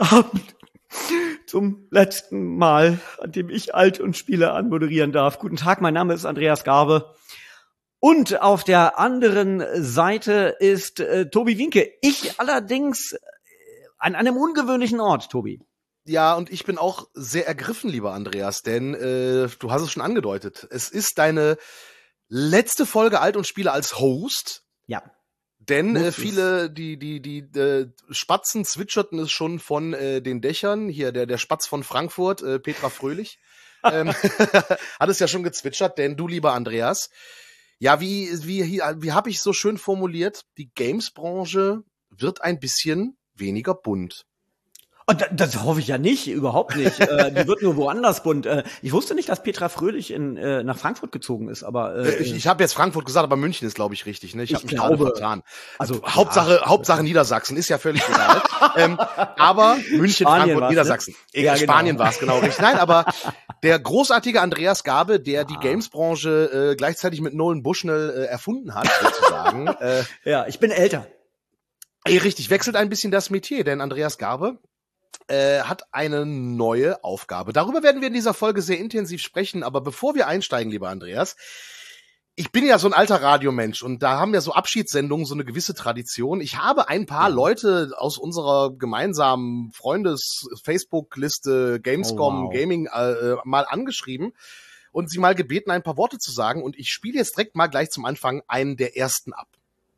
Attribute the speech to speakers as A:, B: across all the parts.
A: Abend zum letzten Mal, an dem ich Alt und Spiele anmoderieren darf. Guten Tag, mein Name ist Andreas Garbe. Und auf der anderen Seite ist Tobi Wienke. Ich allerdings an einem ungewöhnlichen Ort, Tobi.
B: Ja, und ich bin auch sehr ergriffen, lieber Andreas, denn du hast es schon angedeutet. Es ist deine letzte Folge Alt und Spiele als Host.
A: Ja.
B: Denn viele, die Spatzen zwitscherten es schon von den Dächern. Hier, der Spatz von Frankfurt, Petra Fröhlich, hat es ja schon gezwitschert, denn du, lieber Andreas, ja, wie habe ich so schön formuliert, die Games-Branche wird ein bisschen weniger bunt.
A: Und das hoffe ich ja nicht, überhaupt nicht. Die wird nur woanders bunt. Ich wusste nicht, dass Petra Fröhlich nach Frankfurt gezogen ist, aber
B: ich habe jetzt Frankfurt gesagt, aber München ist, glaube ich, richtig. Ne? Ich habe mich gerade vertan.
A: Also
B: Hauptsache Niedersachsen ist ja völlig egal. Aber München,
A: Spanien
B: Frankfurt, Niedersachsen.
A: Ne? Ja,
B: Spanien
A: genau.
B: war es genau richtig. Nein, aber der großartige Andreas Garbe, der die Games-Branche gleichzeitig mit Nolan Bushnell erfunden hat, sozusagen.
A: Ja, ich bin älter.
B: Richtig, wechselt ein bisschen das Metier, denn Andreas Garbe hat eine neue Aufgabe. Darüber werden wir in dieser Folge sehr intensiv sprechen, aber bevor wir einsteigen, lieber Andreas, ich bin ja so ein alter Radiomensch und da haben ja so Abschiedssendungen so eine gewisse Tradition. Ich habe ein paar Leute aus unserer gemeinsamen Freundes-Facebook-Liste Gamescom Gaming mal angeschrieben und sie mal gebeten, ein paar Worte zu sagen, und ich spiele jetzt direkt mal gleich zum Anfang einen der ersten ab.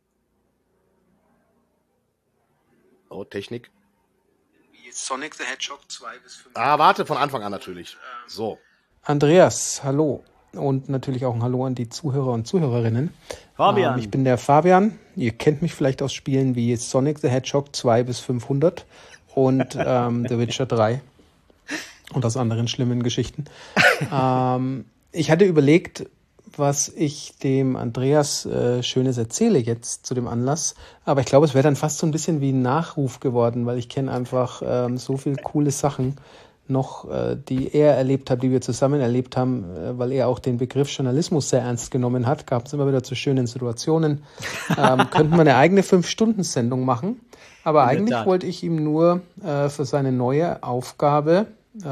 B: Oh, Technik.
C: Sonic the Hedgehog 2 bis 5.
B: Warte, von Anfang an natürlich. So.
D: Andreas, hallo. Und natürlich auch ein Hallo an die Zuhörer und Zuhörerinnen.
A: Fabian.
D: Ich bin der Fabian. Ihr kennt mich vielleicht aus Spielen wie Sonic the Hedgehog 2 bis 500 und The Witcher 3 und aus anderen schlimmen Geschichten. Ich hatte überlegt, was ich dem Andreas Schönes erzähle jetzt zu dem Anlass. Aber ich glaube, es wäre dann fast so ein bisschen wie ein Nachruf geworden, weil ich kenne einfach so viele coole Sachen noch, die er erlebt hat, die wir zusammen erlebt haben, weil er auch den Begriff Journalismus sehr ernst genommen hat. Gab es immer wieder zu schönen Situationen. Könnten wir eine eigene 5-Stunden-Sendung machen. Aber eigentlich wollte ich ihm nur für seine neue Aufgabe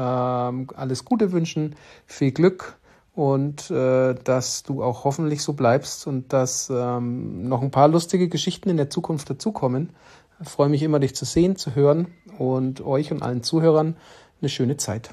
D: alles Gute wünschen, viel Glück. Und dass du auch hoffentlich so bleibst und dass noch ein paar lustige Geschichten in der Zukunft dazukommen. Ich freue mich immer, dich zu sehen, zu hören und euch und allen Zuhörern eine schöne Zeit.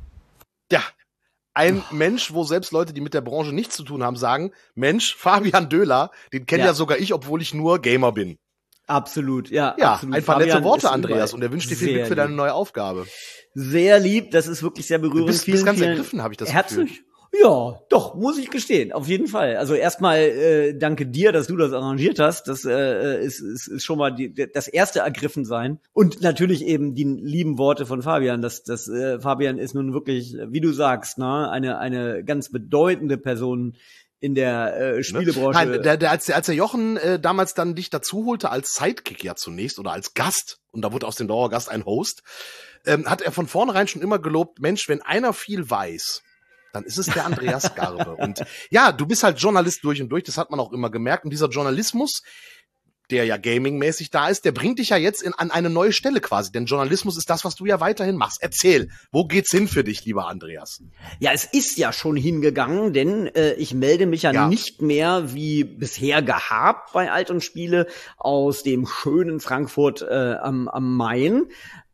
B: Ja, ein Mensch, wo selbst Leute, die mit der Branche nichts zu tun haben, sagen, Mensch, Fabian Döhler, den kenne ja sogar ich, obwohl ich nur Gamer bin.
A: Absolut, ja.
B: Absolut. Einfach nette
A: Fabian
B: Worte, Andreas, und er wünscht dir viel Glück für deine neue Aufgabe.
A: Sehr lieb, das ist wirklich sehr berührend.
B: Du bist ganz ergriffen, habe ich das Gefühl.
A: Ja, doch, muss ich gestehen, auf jeden Fall. Also erstmal danke dir, dass du das arrangiert hast. Das ist schon mal das erste Ergriffensein. Und natürlich eben die lieben Worte von Fabian. Fabian ist nun wirklich, wie du sagst, ne, eine ganz bedeutende Person in der Spielebranche.
B: Nein, als der Jochen damals dann dich dazu holte, als Sidekick ja zunächst oder als Gast, und da wurde aus dem Dauergast ein Host, hat er von vornherein schon immer gelobt, Mensch, wenn einer viel weiß, dann ist es der Andreas Garbe. Und ja, du bist halt Journalist durch und durch, das hat man auch immer gemerkt. Und dieser Journalismus, der ja gamingmäßig da ist, der bringt dich ja jetzt an eine neue Stelle quasi. Denn Journalismus ist das, was du ja weiterhin machst. Erzähl, wo geht's hin für dich, lieber Andreas?
A: Ja, es ist ja schon hingegangen, denn ich melde mich ja nicht mehr wie bisher gehabt bei Alt und Spiele aus dem schönen Frankfurt am Main,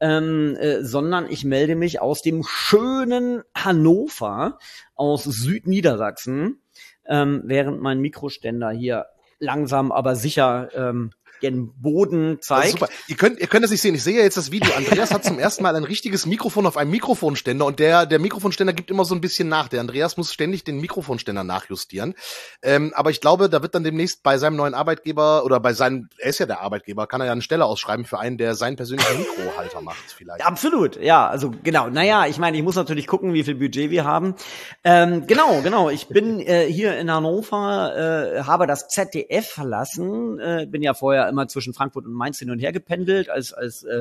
A: sondern ich melde mich aus dem schönen Hannover, aus Südniedersachsen, während mein Mikroständer hier langsam aber sicher gen Boden zeigt.
B: Super. Ihr könnt das nicht sehen. Ich sehe ja jetzt das Video. Andreas hat zum ersten Mal ein richtiges Mikrofon auf einem Mikrofonständer, und der Mikrofonständer gibt immer so ein bisschen nach. Der Andreas muss ständig den Mikrofonständer nachjustieren. Aber ich glaube, da wird dann demnächst bei seinem neuen Arbeitgeber oder er ist ja der Arbeitgeber, kann er ja eine Stelle ausschreiben für einen, der seinen persönlichen Mikrohalter macht vielleicht.
A: Absolut, ja, also genau. Naja, ich meine, ich muss natürlich gucken, wie viel Budget wir haben. Genau. Ich bin hier in Hannover, habe das ZDF verlassen, bin ja vorher immer zwischen Frankfurt und Mainz hin und her gependelt als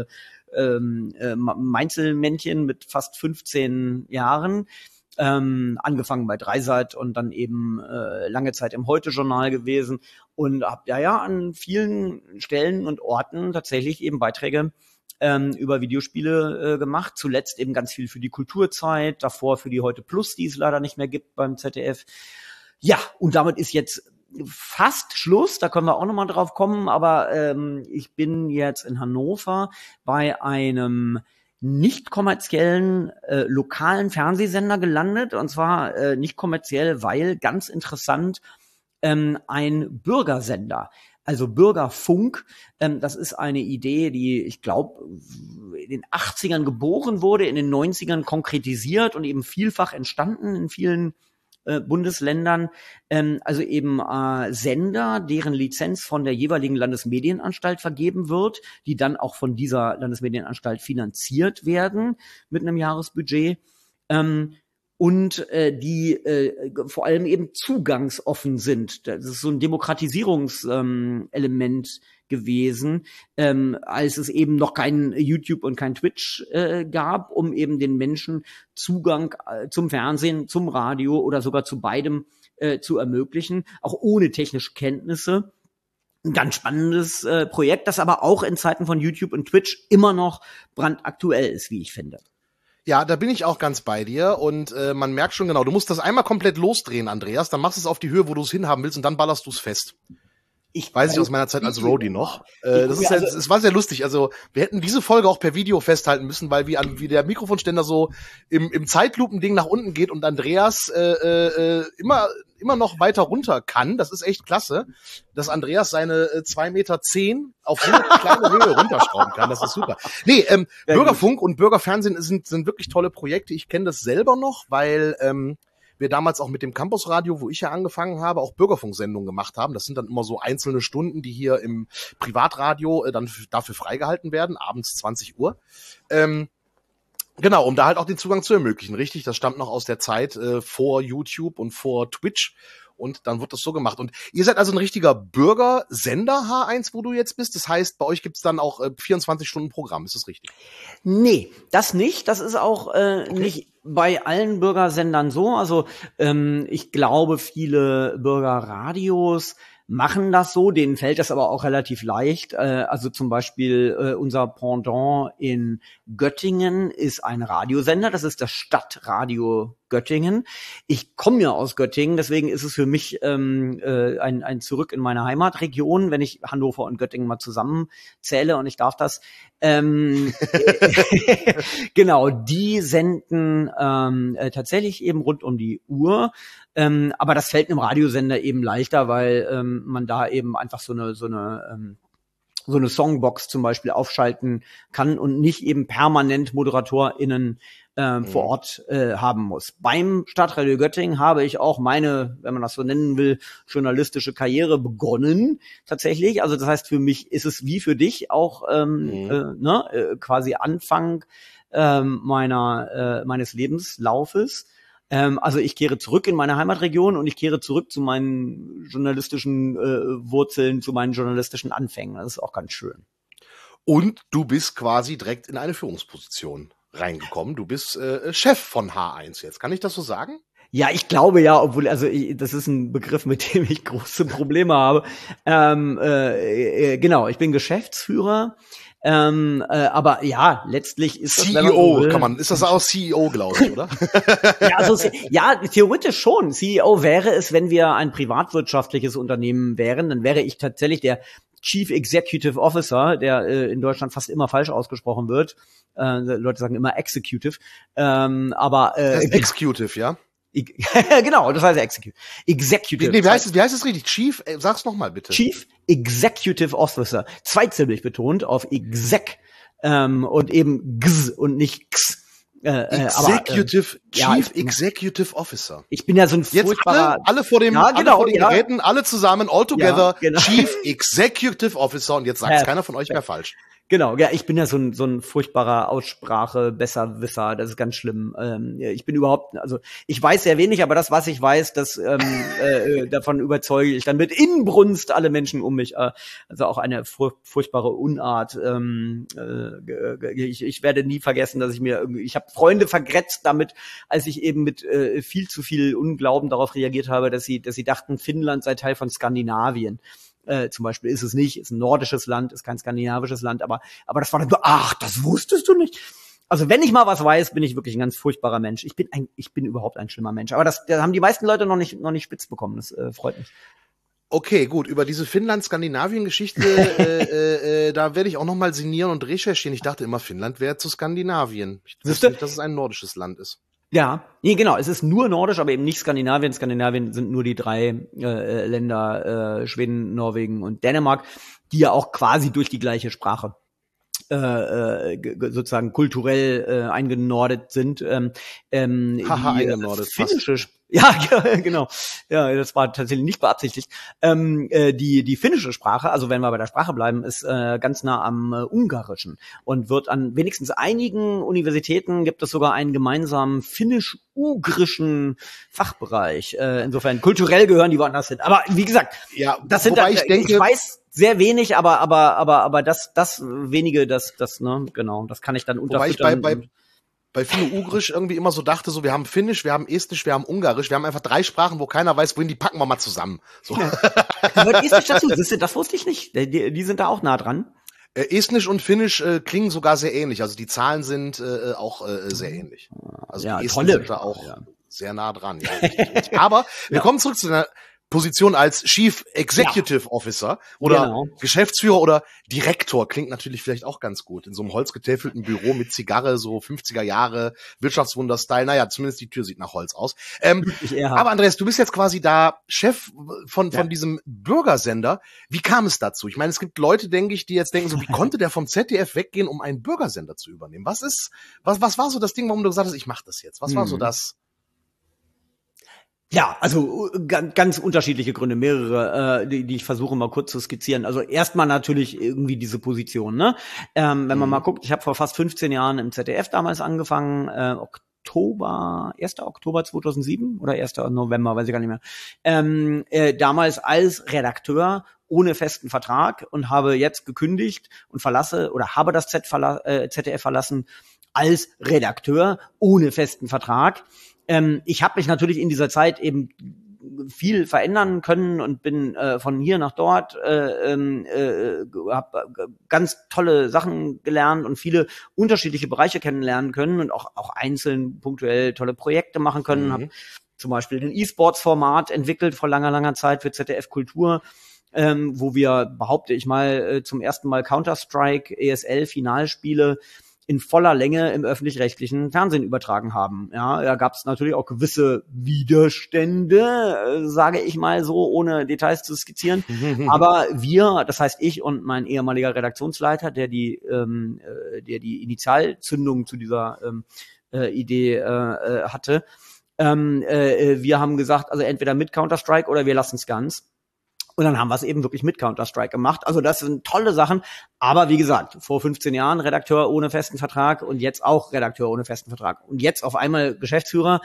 A: Mainzelmännchen mit fast 15 Jahren. Angefangen bei Dreisat und dann eben lange Zeit im Heute-Journal gewesen und habe ja an vielen Stellen und Orten tatsächlich eben Beiträge über Videospiele gemacht. Zuletzt eben ganz viel für die Kulturzeit, davor für die Heute Plus, die es leider nicht mehr gibt beim ZDF. Ja, und damit ist jetzt fast Schluss, da können wir auch nochmal drauf kommen, aber ich bin jetzt in Hannover bei einem nicht kommerziellen lokalen Fernsehsender gelandet, und zwar nicht kommerziell, weil ganz interessant ein Bürgersender. Also Bürgerfunk, das ist eine Idee, die, ich glaube, in den 80ern geboren wurde, in den 90ern konkretisiert und eben vielfach entstanden in vielen Bundesländern, also eben Sender, deren Lizenz von der jeweiligen Landesmedienanstalt vergeben wird, die dann auch von dieser Landesmedienanstalt finanziert werden mit einem Jahresbudget. Und die vor allem eben zugangsoffen sind. Das ist so ein Demokratisierungselement gewesen, als es eben noch kein YouTube und kein Twitch gab, um eben den Menschen Zugang zum Fernsehen, zum Radio oder sogar zu beidem zu ermöglichen, auch ohne technische Kenntnisse. Ein ganz spannendes Projekt, das aber auch in Zeiten von YouTube und Twitch immer noch brandaktuell ist, wie ich finde.
B: Ja, da bin ich auch ganz bei dir und man merkt schon genau, du musst das einmal komplett losdrehen, Andreas, dann machst du es auf die Höhe, wo du es hinhaben willst und dann ballerst du es fest. Weiß ich aus meiner Zeit als Roadie noch. Es war sehr lustig. Also wir hätten diese Folge auch per Video festhalten müssen, weil wie der Mikrofonständer so im Zeitlupending nach unten geht und Andreas immer noch weiter runter kann. Das ist echt klasse, dass Andreas seine 2,10 Meter auf so eine kleine Höhe runterschrauben kann. Das ist super. Nee, Bürgerfunk und Bürgerfernsehen sind wirklich tolle Projekte. Ich kenne das selber noch, weil wir damals auch mit dem Campusradio, wo ich ja angefangen habe, auch Bürgerfunksendungen gemacht haben. Das sind dann immer so einzelne Stunden, die hier im Privatradio dann dafür freigehalten werden, abends 20 Uhr. Genau, um da halt auch den Zugang zu ermöglichen. Richtig, das stammt noch aus der Zeit vor YouTube und vor Twitch. Und dann wird das so gemacht. Und ihr seid also ein richtiger Bürgersender, H1, wo du jetzt bist. Das heißt, bei euch gibt's dann auch 24 Stunden Programm. Ist das richtig?
A: Nee, das nicht. Das ist auch nicht bei allen Bürgersendern so. Also ich glaube, viele Bürgerradios machen das so, denen fällt das aber auch relativ leicht. Also zum Beispiel unser Pendant in Göttingen ist ein Radiosender, das ist das Stadtradio Göttingen. Ich komme ja aus Göttingen, deswegen ist es für mich ein Zurück in meine Heimatregion, wenn ich Hannover und Göttingen mal zusammenzähle, und ich darf das. Genau, die senden tatsächlich eben rund um die Uhr. Aber das fällt einem Radiosender eben leichter, weil man da eben einfach so eine Songbox zum Beispiel aufschalten kann und nicht eben permanent ModeratorInnen vor Ort haben muss. Beim Stadtradio Göttingen habe ich auch meine, wenn man das so nennen will, journalistische Karriere begonnen, tatsächlich. Also das heißt, für mich ist es wie für dich auch quasi Anfang meines Lebenslaufes. Also ich kehre zurück in meine Heimatregion und ich kehre zurück zu meinen journalistischen Wurzeln, zu meinen journalistischen Anfängen. Das ist auch ganz schön.
B: Und du bist quasi direkt in eine Führungsposition reingekommen. Du bist Chef von H1 jetzt. Kann ich das so sagen?
A: Ja, ich glaube ja, obwohl, das ist ein Begriff, mit dem ich große Probleme habe. Genau, ich bin Geschäftsführer. Aber ja, letztlich ist das
B: CEO, ist das auch CEO, glaube ich, oder?
A: Ja, theoretisch schon. CEO wäre es, wenn wir ein privatwirtschaftliches Unternehmen wären, dann wäre ich tatsächlich der Chief Executive Officer, der in Deutschland fast immer falsch ausgesprochen wird. Leute sagen immer Executive.
B: Executive, ja?
A: Genau, das heißt Executive.
B: Nee, wie heißt es richtig? Chief, sag's nochmal bitte.
A: Chief Executive Officer. Zweisilbig betont auf Exec und eben X und nicht X.
B: Chief Executive Officer.
A: Ich bin ja so ein furchtbarer...
B: Jetzt alle vor den Geräten, alle zusammen, all together, ja, genau. Chief Executive Officer, und jetzt sagt keiner von euch mehr falsch.
A: Genau, ja, ich bin ja so ein furchtbarer Aussprache-Besserwisser, das ist ganz schlimm. Ich bin ich weiß sehr wenig, aber das, was ich weiß, das davon überzeuge ich dann mit Inbrunst alle Menschen um mich. Also auch eine furchtbare Unart. Ich werde nie vergessen, dass ich habe Freunde vergrätzt damit, als ich eben mit viel zu viel Unglauben darauf reagiert habe, dass sie dachten, Finnland sei Teil von Skandinavien. zum Beispiel ist es nicht, ist ein nordisches Land, ist kein skandinavisches Land, aber das war dann so, ach, das wusstest du nicht. Also wenn ich mal was weiß, bin ich wirklich ein ganz furchtbarer Mensch. Ich bin überhaupt ein schlimmer Mensch. Aber das haben die meisten Leute noch nicht spitz bekommen. Das freut mich.
B: Okay, gut. Über diese Finnland-Skandinavien-Geschichte, da werde ich auch noch mal sinnieren und recherchieren. Ich dachte immer, Finnland wäre zu Skandinavien. Ich wusste nicht, dass es ein nordisches Land ist.
A: Ja, nee, genau. Es ist nur nordisch, aber eben nicht Skandinavien. Skandinavien sind nur die 3 Länder, Schweden, Norwegen und Dänemark, die ja auch quasi durch die gleiche Sprache sozusagen kulturell eingenordet sind.
B: Eingenordet.
A: Finnische, ja, genau. Ja, das war tatsächlich nicht beabsichtigt. Die finnische Sprache, also wenn wir bei der Sprache bleiben, ist ganz nah am Ungarischen und wird an wenigstens einigen Universitäten gibt es sogar einen gemeinsamen finnisch-ugrischen Fachbereich. Insofern kulturell gehören die woanders hin. Aber wie gesagt,
B: ja,
A: das sind
B: ich
A: weiß sehr wenig, aber das wenige, das ne, genau, das kann ich dann unterfüttern.
B: Wobei ich bei Finno-Ugrisch irgendwie immer so dachte, so wir haben Finnisch, wir haben Estnisch, wir haben Ungarisch, wir haben einfach 3 Sprachen, wo keiner weiß, wohin, die packen wir mal zusammen. So.
A: Ja. Gehört Estnisch dazu? Das wusste ich nicht. Die sind da auch nah dran.
B: Estnisch und Finnisch klingen sogar sehr ähnlich, also die Zahlen sind auch sehr ähnlich. Also
A: ja,
B: die Esten sind da auch sehr nah dran. Ja, richtig. Aber wir kommen zurück zu einer Position als Chief Executive Officer oder Geschäftsführer oder Direktor klingt natürlich vielleicht auch ganz gut. In so einem holzgetäfelten Büro mit Zigarre, so 50er Jahre, Wirtschaftswunder-Style. Naja, zumindest die Tür sieht nach Holz aus. Aber Andreas, du bist jetzt quasi da Chef von diesem Bürgersender. Wie kam es dazu? Ich meine, es gibt Leute, denke ich, die jetzt denken so, wie konnte der vom ZDF weggehen, um einen Bürgersender zu übernehmen? Was war so das Ding, warum du gesagt hast, ich mache das jetzt? Was war so das?
A: Ja, also ganz unterschiedliche Gründe, mehrere, die ich versuche mal kurz zu skizzieren. Also erstmal natürlich irgendwie diese Position, ne? Wenn man mal guckt, ich habe vor fast 15 Jahren im ZDF damals angefangen, 1. Oktober 2007 oder 1. November, weiß ich gar nicht mehr. Damals als Redakteur ohne festen Vertrag und habe jetzt gekündigt und habe das ZDF verlassen als Redakteur ohne festen Vertrag. Ich habe mich natürlich in dieser Zeit eben viel verändern können und bin von hier nach dort, habe ganz tolle Sachen gelernt und viele unterschiedliche Bereiche kennenlernen können und auch einzeln punktuell tolle Projekte machen können. Habe zum Beispiel den E-Sports-Format entwickelt vor langer Zeit für ZDF Kultur, wo wir, behaupte ich mal, zum ersten Mal Counter-Strike ESL-Finalspiele in voller Länge im öffentlich-rechtlichen Fernsehen übertragen haben. Ja, da gab es natürlich auch gewisse Widerstände, sage ich mal so, ohne Details zu skizzieren. Aber wir, das heißt ich und mein ehemaliger Redaktionsleiter, der die Initialzündung zu dieser Idee hatte, wir haben gesagt, also entweder mit Counter-Strike oder wir lassen es ganz. Und dann haben wir es eben wirklich mit Counter-Strike gemacht. Also das sind tolle Sachen. Aber wie gesagt, vor 15 Jahren Redakteur ohne festen Vertrag und jetzt auch Redakteur ohne festen Vertrag. Und jetzt auf einmal Geschäftsführer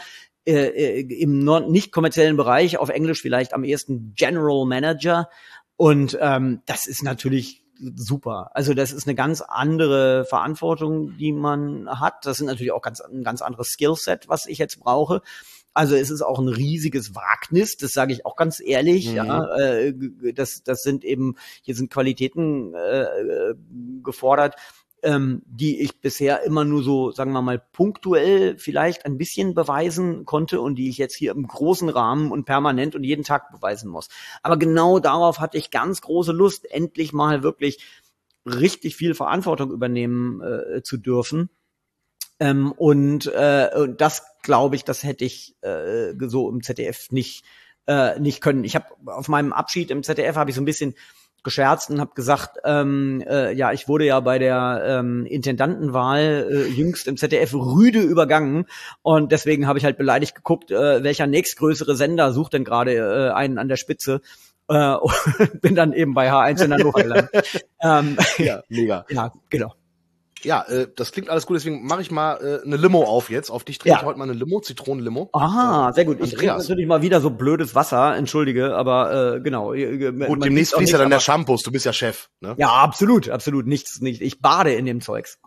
A: im nicht kommerziellen Bereich, auf Englisch vielleicht am ehesten General Manager. Und das ist natürlich super. Also das ist eine ganz andere Verantwortung, die man hat. Das sind natürlich auch ein ganz anderes Skillset, was ich jetzt brauche. Also es ist auch ein riesiges Wagnis, das sage ich auch ganz ehrlich. Ja, das sind eben, hier sind Qualitäten gefordert, die ich bisher immer nur so, sagen wir mal, punktuell vielleicht ein bisschen beweisen konnte und die ich jetzt hier im großen Rahmen und permanent und jeden Tag beweisen muss. Aber genau darauf hatte ich ganz große Lust, endlich mal wirklich richtig viel Verantwortung übernehmen zu dürfen. Und das, glaube ich, das hätte ich so im ZDF nicht können. Ich habe auf meinem Abschied im ZDF habe ich so ein bisschen gescherzt und habe gesagt, ich wurde ja bei der Intendantenwahl jüngst im ZDF rüde übergangen und deswegen habe ich halt beleidigt geguckt, welcher nächstgrößere Sender sucht denn gerade einen an der Spitze. Und bin dann eben bei H1 in Hannover gelandet.
B: Ja, mega.
A: Ja, genau.
B: Ja, das klingt alles gut, deswegen mache ich mal eine Limo auf jetzt. Auf dich trinke ich heute mal eine Limo, Zitronenlimo.
A: Aha, sehr gut. Ich trinke natürlich mal wieder so blödes Wasser, entschuldige, aber genau.
B: Gut, demnächst fließt ja dann der Shampoos, du bist ja Chef, ne?
A: Ja, absolut. Ich bade in dem Zeugs.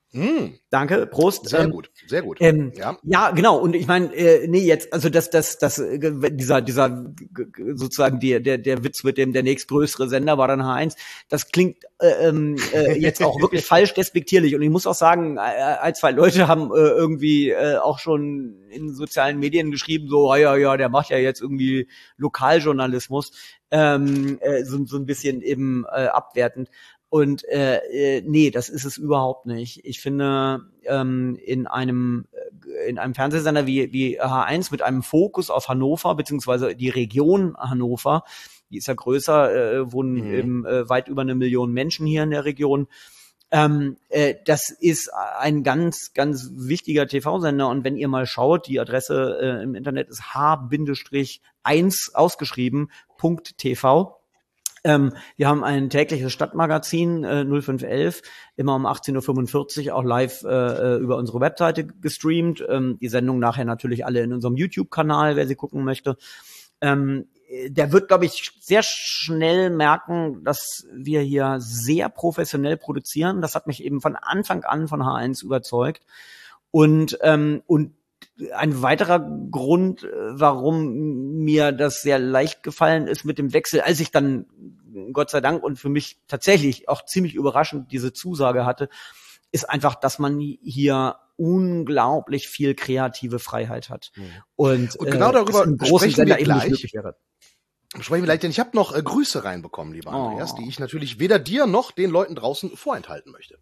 A: Danke, Prost.
B: Sehr gut, sehr gut.
A: Ja, genau. Und ich meine, jetzt, also dieser sozusagen der Witz mit dem der nächstgrößere Sender war dann H1. Das klingt jetzt auch wirklich falsch despektierlich. Und ich muss auch sagen, ein, zwei Leute haben irgendwie auch schon in sozialen Medien geschrieben, so, ja, der macht ja jetzt irgendwie Lokaljournalismus, so ein bisschen eben abwertend. Und nee, das ist es überhaupt nicht. Ich finde, in einem Fernsehsender wie H1 mit einem Fokus auf Hannover, beziehungsweise die Region Hannover, die ist ja größer, wohnen eben weit über 1 Million Menschen hier in der Region. Das ist ein ganz, ganz wichtiger TV-Sender. Und wenn ihr mal schaut, die Adresse im Internet ist h-1 ausgeschrieben, .tv. Wir haben ein tägliches Stadtmagazin 0511, immer um 18:45 Uhr auch live über unsere Webseite gestreamt. Die Sendung nachher natürlich alle in unserem YouTube-Kanal, wer sie gucken möchte. Der wird, glaube ich, sehr schnell merken, dass wir hier sehr professionell produzieren. Das hat mich eben von Anfang an von H1 überzeugt. Und ein weiterer Grund, warum mir das sehr leicht gefallen ist mit dem Wechsel, als ich dann, Gott sei Dank und für mich tatsächlich auch ziemlich überraschend diese Zusage hatte, ist einfach, dass man hier unglaublich viel kreative Freiheit hat. Und
B: genau darüber
A: im großen Sender eben
B: gleich.
A: nicht möglich wäre.
B: Sprechen wir gleich, denn ich habe noch Grüße reinbekommen, lieber Andreas, die ich natürlich weder dir noch den Leuten draußen vorenthalten möchte.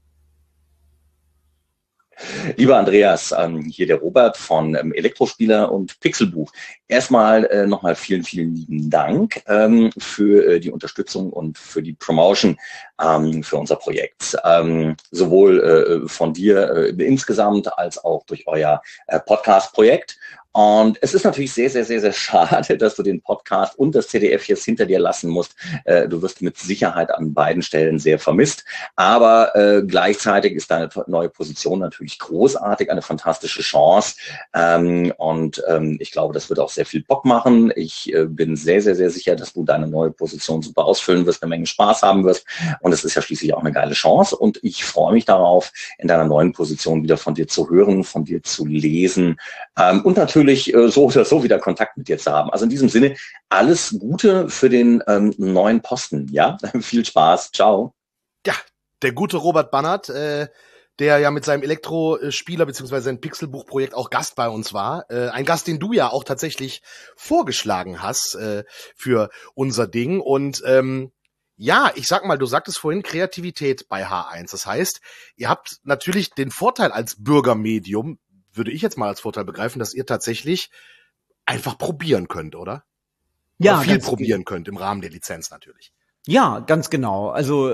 E: Lieber Andreas, hier der Robert von Elektrospieler und Pixelbuch. Erstmal nochmal vielen, vielen lieben Dank für die Unterstützung und für die Promotion für unser Projekt. Sowohl von dir insgesamt als auch durch euer Podcast-Projekt. Und es ist natürlich sehr, sehr, sehr, sehr schade, dass du den Podcast und das ZDF jetzt hinter dir lassen musst. Du wirst mit Sicherheit an beiden Stellen sehr vermisst. Aber gleichzeitig ist deine neue Position natürlich großartig, eine fantastische Chance. Ich glaube, das wird auch sehr viel Bock machen. Ich bin sehr, sehr, sehr sicher, dass du deine neue Position super ausfüllen wirst, eine Menge Spaß haben wirst. Und es ist ja schließlich auch eine geile Chance. Und ich freue mich darauf, in deiner neuen Position wieder von dir zu hören, von dir zu lesen und natürlich so oder so wieder Kontakt mit dir zu haben. Also in diesem Sinne, alles Gute für den neuen Posten. Ja, viel Spaß. Ciao.
B: Ja, der gute Robert Bannert, der ja mit seinem Elektrospieler bzw. sein Pixelbuchprojekt auch Gast bei uns war. Ein Gast, den du ja auch tatsächlich vorgeschlagen hast für unser Ding. Und ja, ich sag mal, du sagtest vorhin Kreativität bei H1. Das heißt, ihr habt natürlich den Vorteil als Bürgermedium, würde ich jetzt mal als Vorteil begreifen, dass ihr tatsächlich einfach probieren könnt, oder?
A: Ja,
B: oder viel probieren könnt, im Rahmen der Lizenz natürlich.
A: Ja, ganz genau. Also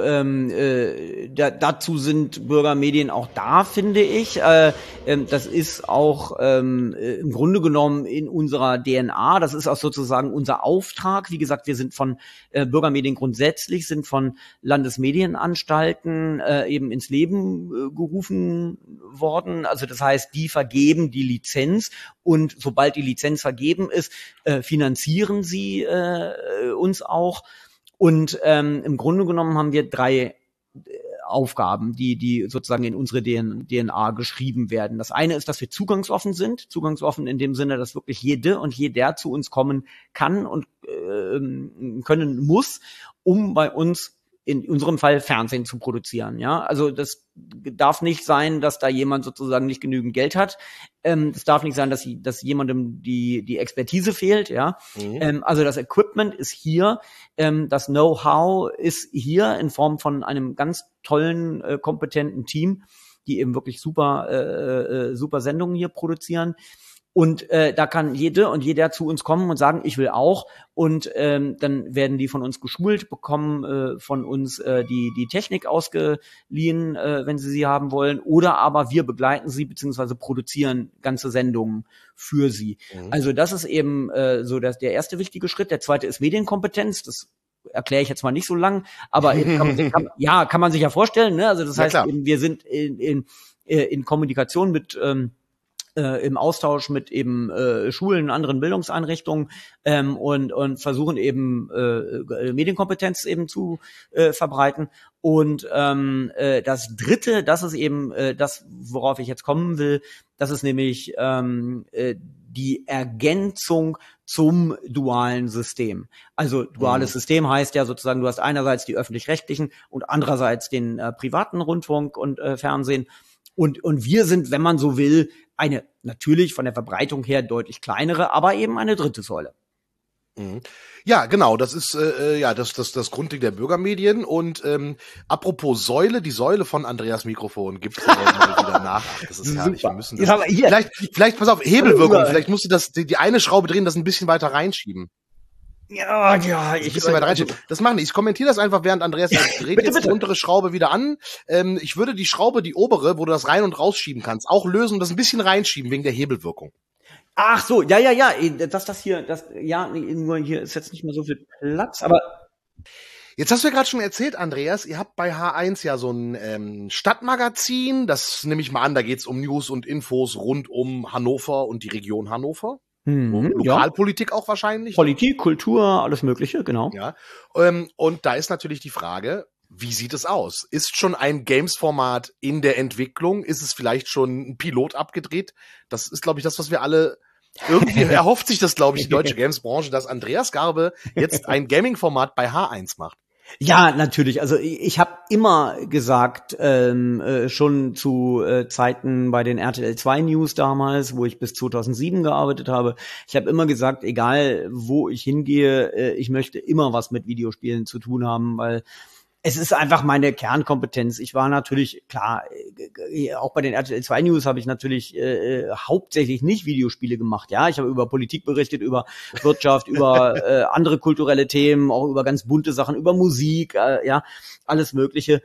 A: dazu sind Bürgermedien auch da, finde ich. Das ist auch im Grunde genommen in unserer DNA. Das ist auch sozusagen unser Auftrag. Wie gesagt, wir sind von Bürgermedien grundsätzlich, sind von Landesmedienanstalten eben ins Leben gerufen worden. Also das heißt, die vergeben die Lizenz und sobald die Lizenz vergeben ist, finanzieren sie uns auch. Und im Grunde genommen haben wir 3 Aufgaben, die sozusagen in unsere DNA geschrieben werden. Das eine ist, dass wir zugangsoffen sind. Zugangsoffen in dem Sinne, dass wirklich jede und jeder zu uns kommen kann und können muss, um bei uns in unserem Fall Fernsehen zu produzieren. Ja, also das darf nicht sein, dass da jemand sozusagen nicht genügend Geld hat. Es darf nicht sein, dass jemandem die Expertise fehlt. Ja, also das Equipment ist hier, das Know-how ist hier in Form von einem ganz tollen, kompetenten Team, die eben wirklich super Sendungen hier produzieren. Und da kann jede und jeder zu uns kommen und sagen, ich will auch. Und dann werden die von uns geschult, bekommen von uns die Technik ausgeliehen, wenn sie haben wollen. Oder aber wir begleiten sie beziehungsweise produzieren ganze Sendungen für sie. Also das ist eben so der erste wichtige Schritt. Der zweite ist Medienkompetenz. Das erkläre ich jetzt mal nicht so lang, aber kann man sich ja vorstellen. Ne? Also das heißt, eben, wir sind in Kommunikation mit im Austausch mit eben Schulen, anderen Bildungseinrichtungen und versuchen eben Medienkompetenz eben zu verbreiten. Und das Dritte, das ist eben das, worauf ich jetzt kommen will, das ist nämlich die Ergänzung zum dualen System. Also duales System heißt ja sozusagen, du hast einerseits die öffentlich-rechtlichen und andererseits den privaten Rundfunk und Fernsehen. Und wir sind, wenn man so will, eine natürlich von der Verbreitung her deutlich kleinere, aber eben eine dritte Säule.
B: Ja, genau, das ist das Grundding der Bürgermedien. Und apropos Säule, die Säule von Andreas Mikrofon gibt's mal wieder nach. Ach, das ist herrlich. Wir müssen das vielleicht pass auf, Hebelwirkung, vielleicht musst du die eine Schraube drehen, das ein bisschen weiter reinschieben.
A: Ja,
B: das machen die. Ich kommentiere das einfach, während Andreas dreht jetzt die untere Schraube wieder an. Ich würde die Schraube, die obere, wo du das rein und rausschieben kannst, auch lösen und das ein bisschen reinschieben wegen der Hebelwirkung.
A: Ach so, ja, nur hier ist jetzt nicht mehr so viel Platz, aber
B: jetzt hast du ja gerade schon erzählt, Andreas, ihr habt bei H1 ja so ein Stadtmagazin, das nehme ich mal an, da geht's um News und Infos rund um Hannover und die Region Hannover. Lokalpolitik auch wahrscheinlich.
A: Politik, Kultur, alles Mögliche, genau.
B: Ja. Und da ist natürlich die Frage, wie sieht es aus? Ist schon ein Games-Format in der Entwicklung? Ist es vielleicht schon ein Pilot abgedreht? Das ist, glaube ich, das, was wir alle irgendwie erhofft sich das, glaube ich, die deutsche Games-Branche, dass Andreas Garbe jetzt ein Gaming-Format bei H1 macht.
A: Ja, natürlich. Also ich habe immer gesagt, schon zu Zeiten bei den RTL 2 News damals, wo ich bis 2007 gearbeitet habe, ich habe immer gesagt, egal wo ich hingehe, ich möchte immer was mit Videospielen zu tun haben, weil es ist einfach meine Kernkompetenz. Ich war natürlich, klar, auch bei den RTL 2 News habe ich natürlich hauptsächlich nicht Videospiele gemacht. Ja, ich habe über Politik berichtet, über Wirtschaft, über andere kulturelle Themen, auch über ganz bunte Sachen, über Musik, ja, alles Mögliche.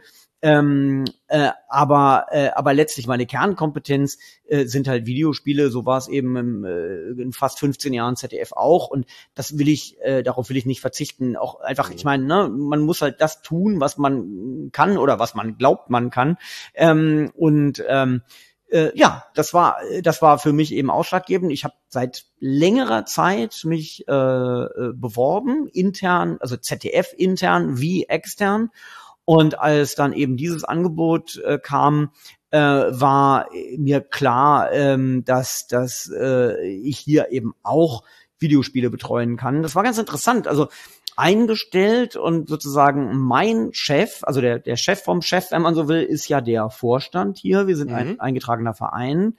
A: Aber letztlich meine Kernkompetenz sind halt Videospiele, so war es eben in fast 15 Jahren ZDF auch, und das will ich, darauf will ich nicht verzichten. Auch einfach, ich meine, ne, man muss halt das tun, was man kann oder was man glaubt, man kann. Ja, das war für mich eben ausschlaggebend. Ich habe seit längerer Zeit mich beworben, intern, also ZDF intern wie extern. Und als dann eben dieses Angebot kam, war mir klar, dass ich hier eben auch Videospiele betreuen kann. Das war ganz interessant. Also eingestellt und sozusagen mein Chef, also der Chef vom Chef, wenn man so will, ist ja der Vorstand hier. Wir sind ein eingetragener Verein,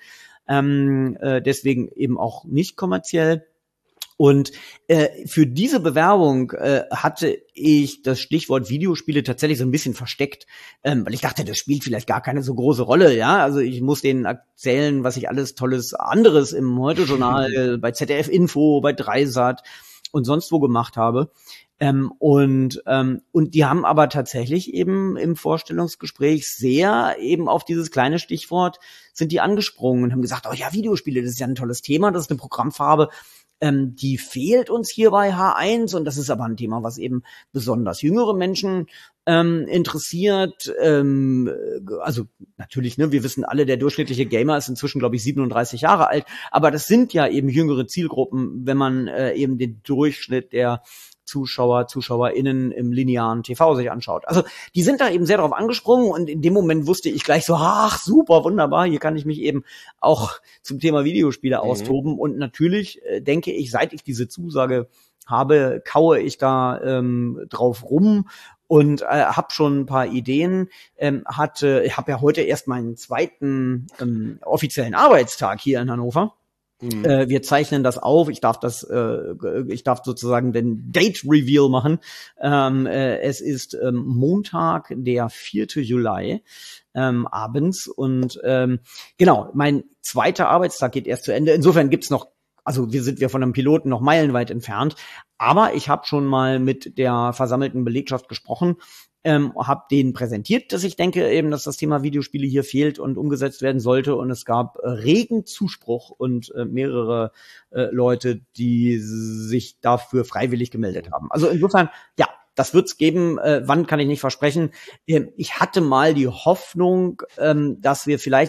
A: deswegen eben auch nicht kommerziell. Und für diese Bewerbung hatte ich das Stichwort Videospiele tatsächlich so ein bisschen versteckt, weil ich dachte, das spielt vielleicht gar keine so große Rolle, ja. Also ich muss denen erzählen, was ich alles Tolles anderes im Heute-Journal, bei ZDF Info, bei Dreisat und sonst wo gemacht habe. Und die haben aber tatsächlich eben im Vorstellungsgespräch sehr eben auf dieses kleine Stichwort sind die angesprungen und haben gesagt, oh ja, Videospiele, das ist ja ein tolles Thema, das ist eine Programmfarbe, die fehlt uns hier bei H1, und das ist aber ein Thema, was eben besonders jüngere Menschen interessiert. Also natürlich, ne, wir wissen alle, der durchschnittliche Gamer ist inzwischen, glaube ich, 37 Jahre alt, aber das sind ja eben jüngere Zielgruppen, wenn man eben den Durchschnitt der ZuschauerInnen im linearen TV sich anschaut. Also die sind da eben sehr darauf angesprungen, und in dem Moment wusste ich gleich so, ach super, wunderbar, hier kann ich mich eben auch zum Thema Videospiele austoben. Und natürlich denke ich, seit ich diese Zusage habe, kaue ich da drauf rum und habe schon ein paar Ideen. Ich habe ja heute erst meinen zweiten offiziellen Arbeitstag hier in Hannover. Wir zeichnen das auf. Ich darf sozusagen den Date Reveal machen. Es ist Montag, der 4. Juli, abends, und genau, mein zweiter Arbeitstag geht erst zu Ende. Insofern gibt's noch, also sind wir von einem Piloten noch meilenweit entfernt. Aber ich habe schon mal mit der versammelten Belegschaft gesprochen, habe denen präsentiert, dass ich denke eben, dass das Thema Videospiele hier fehlt und umgesetzt werden sollte, und es gab regen Zuspruch und mehrere Leute, die sich dafür freiwillig gemeldet haben. Also insofern, ja, das wird's geben. Wann kann ich nicht versprechen. Ich hatte mal die Hoffnung, dass wir vielleicht sogar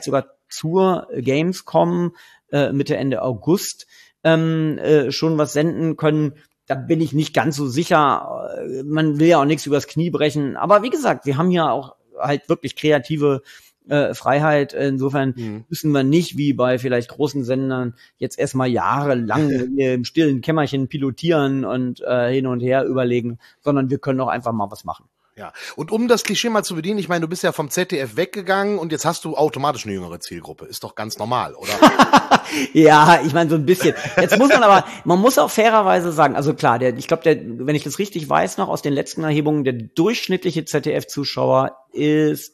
A: zur Gamescom Mitte, Ende August schon was senden können. Da bin ich nicht ganz so sicher. Man will ja auch nichts übers Knie brechen. Aber wie gesagt, wir haben ja auch halt wirklich kreative Freiheit. Insofern müssen wir nicht, wie bei vielleicht großen Sendern, jetzt erstmal jahrelang im stillen Kämmerchen pilotieren und hin und her überlegen, sondern wir können auch einfach mal was machen.
B: Ja, und um das Klischee mal zu bedienen, ich meine, du bist ja vom ZDF weggegangen und jetzt hast du automatisch eine jüngere Zielgruppe. Ist doch ganz normal, oder?
A: Ja, ich meine, so ein bisschen. Jetzt muss man muss auch fairerweise sagen, also klar, ich glaube, wenn ich das richtig weiß noch aus den letzten Erhebungen, der durchschnittliche ZDF-Zuschauer ist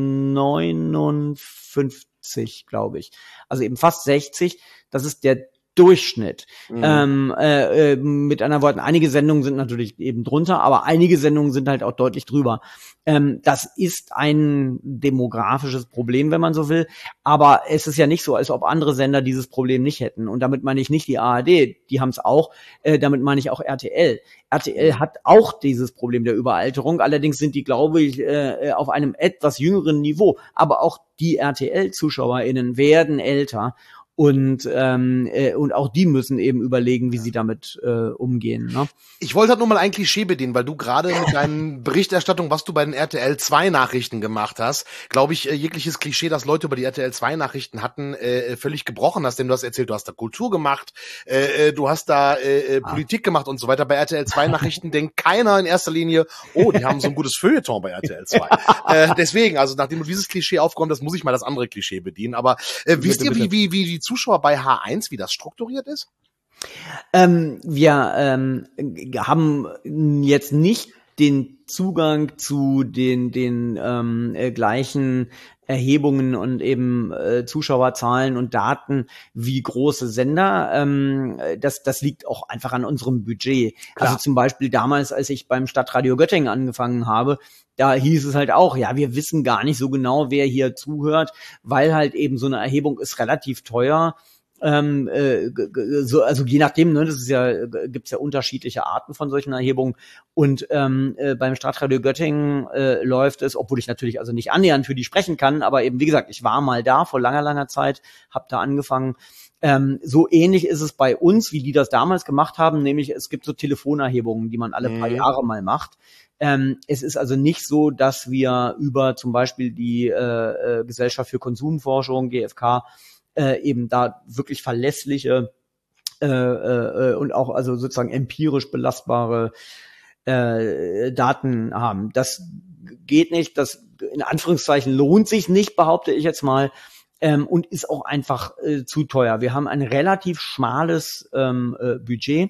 A: 59, glaube ich. Also eben fast 60. Das ist der Durchschnitt. Mit anderen Worten, einige Sendungen sind natürlich eben drunter, aber einige Sendungen sind halt auch deutlich drüber. Das ist ein demografisches Problem, wenn man so will. Aber es ist ja nicht so, als ob andere Sender dieses Problem nicht hätten. Und damit meine ich nicht die ARD, die haben es auch. Damit meine ich auch RTL. RTL hat auch dieses Problem der Überalterung. Allerdings sind die, glaube ich, auf einem etwas jüngeren Niveau. Aber auch die RTL-ZuschauerInnen werden älter. Und auch die müssen eben überlegen, wie sie damit umgehen. Ne?
B: Ich wollte halt nur mal ein Klischee bedienen, weil du gerade mit deinen Berichterstattungen, was du bei den RTL 2 Nachrichten gemacht hast, glaube ich, jegliches Klischee, das Leute über die RTL 2 Nachrichten hatten, völlig gebrochen hast. Denn du hast erzählt, du hast da Kultur gemacht, du hast da Politik gemacht und so weiter. Bei RTL 2 Nachrichten denkt keiner in erster Linie, oh, die haben so ein gutes Feuilleton bei RTL 2. Deswegen, also nachdem du dieses Klischee aufgeräumt hast, muss ich mal das andere Klischee bedienen. Aber wisst ihr, wie die Zuschauer bei H1, wie das strukturiert ist?
A: Wir haben jetzt nicht den Zugang zu den gleichen Erhebungen und eben Zuschauerzahlen und Daten wie große Sender. Das liegt auch einfach an unserem Budget. Klar. Also zum Beispiel damals, als ich beim Stadtradio Göttingen angefangen habe, da hieß es halt auch, ja, wir wissen gar nicht so genau, wer hier zuhört, weil halt eben so eine Erhebung ist relativ teuer. Also je nachdem, ne, gibt's ja unterschiedliche Arten von solchen Erhebungen. Und beim Stadtradio Göttingen läuft es, obwohl ich natürlich also nicht annähernd für die sprechen kann, aber eben wie gesagt, ich war mal da vor langer Zeit, habe da angefangen. So ähnlich ist es bei uns, wie die das damals gemacht haben, nämlich es gibt so Telefonerhebungen, die man alle paar Jahre mal macht. Es ist also nicht so, dass wir über zum Beispiel die Gesellschaft für Konsumforschung, GfK, eben da wirklich verlässliche und auch also sozusagen empirisch belastbare Daten haben. Das geht nicht, das in Anführungszeichen lohnt sich nicht, behaupte ich jetzt mal, und ist auch einfach zu teuer. Wir haben ein relativ schmales Budget.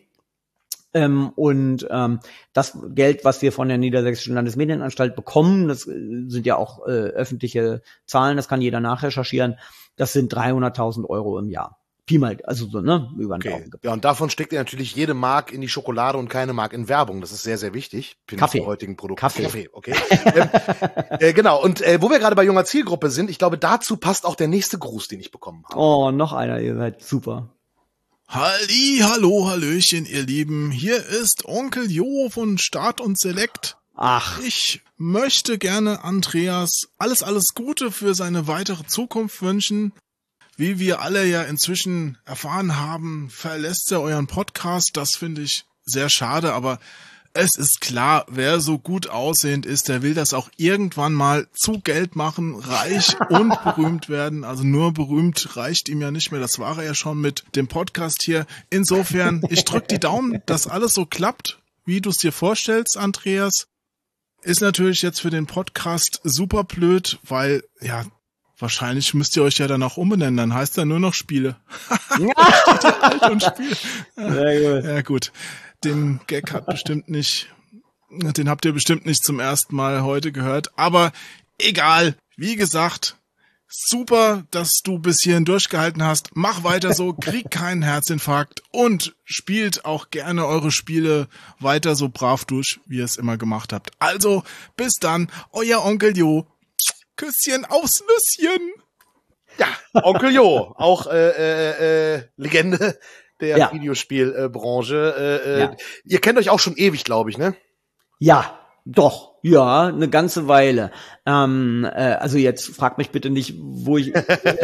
A: Das Geld, was wir von der Niedersächsischen Landesmedienanstalt bekommen, das sind ja auch öffentliche Zahlen, das kann jeder nachrecherchieren, das sind 300.000 Euro im Jahr. Pi mal, also so, ne, über den Daumen.
B: Ja, und davon steckt ihr natürlich jede Mark in die Schokolade und keine Mark in Werbung. Das ist sehr, sehr wichtig.
A: Kaffee.
B: Heutigen Produkte.
A: Kaffee,
B: okay. Genau, und wo wir gerade bei junger Zielgruppe sind, ich glaube, dazu passt auch der nächste Gruß, den ich bekommen habe.
A: Oh, noch einer, ihr seid super.
F: Hallo, hallöchen, ihr Lieben. Hier ist Onkel Jo von Start und Select.
A: Ach.
F: Ich möchte gerne Andreas alles Gute für seine weitere Zukunft wünschen. Wie wir alle ja inzwischen erfahren haben, verlässt er euren Podcast. Das finde ich sehr schade, aber es ist klar, wer so gut aussehend ist, der will das auch irgendwann mal zu Geld machen, reich und berühmt werden. Also nur berühmt reicht ihm ja nicht mehr. Das war er ja schon mit dem Podcast hier. Insofern, ich drücke die Daumen, dass alles so klappt, wie du es dir vorstellst, Andreas. Ist natürlich jetzt für den Podcast super blöd, weil, ja, wahrscheinlich müsst ihr euch ja dann auch umbenennen. Dann heißt er nur noch Spiele. Alt und Spiele.
A: Sehr gut.
F: Ja, gut. Den Gag habt ihr bestimmt nicht zum ersten Mal heute gehört. Aber egal. Wie gesagt, super, dass du bis hierhin durchgehalten hast. Mach weiter so, krieg keinen Herzinfarkt und spielt auch gerne eure Spiele weiter so brav durch, wie ihr es immer gemacht habt. Also, bis dann, euer Onkel Jo. Küsschen aufs Nüsschen.
B: Ja, Onkel Jo, auch Legende der Videospielbranche. Ihr kennt euch auch schon ewig, glaube ich, ne?
A: Ja, Doch, ja, eine ganze Weile. Also jetzt frag mich bitte nicht, wo ich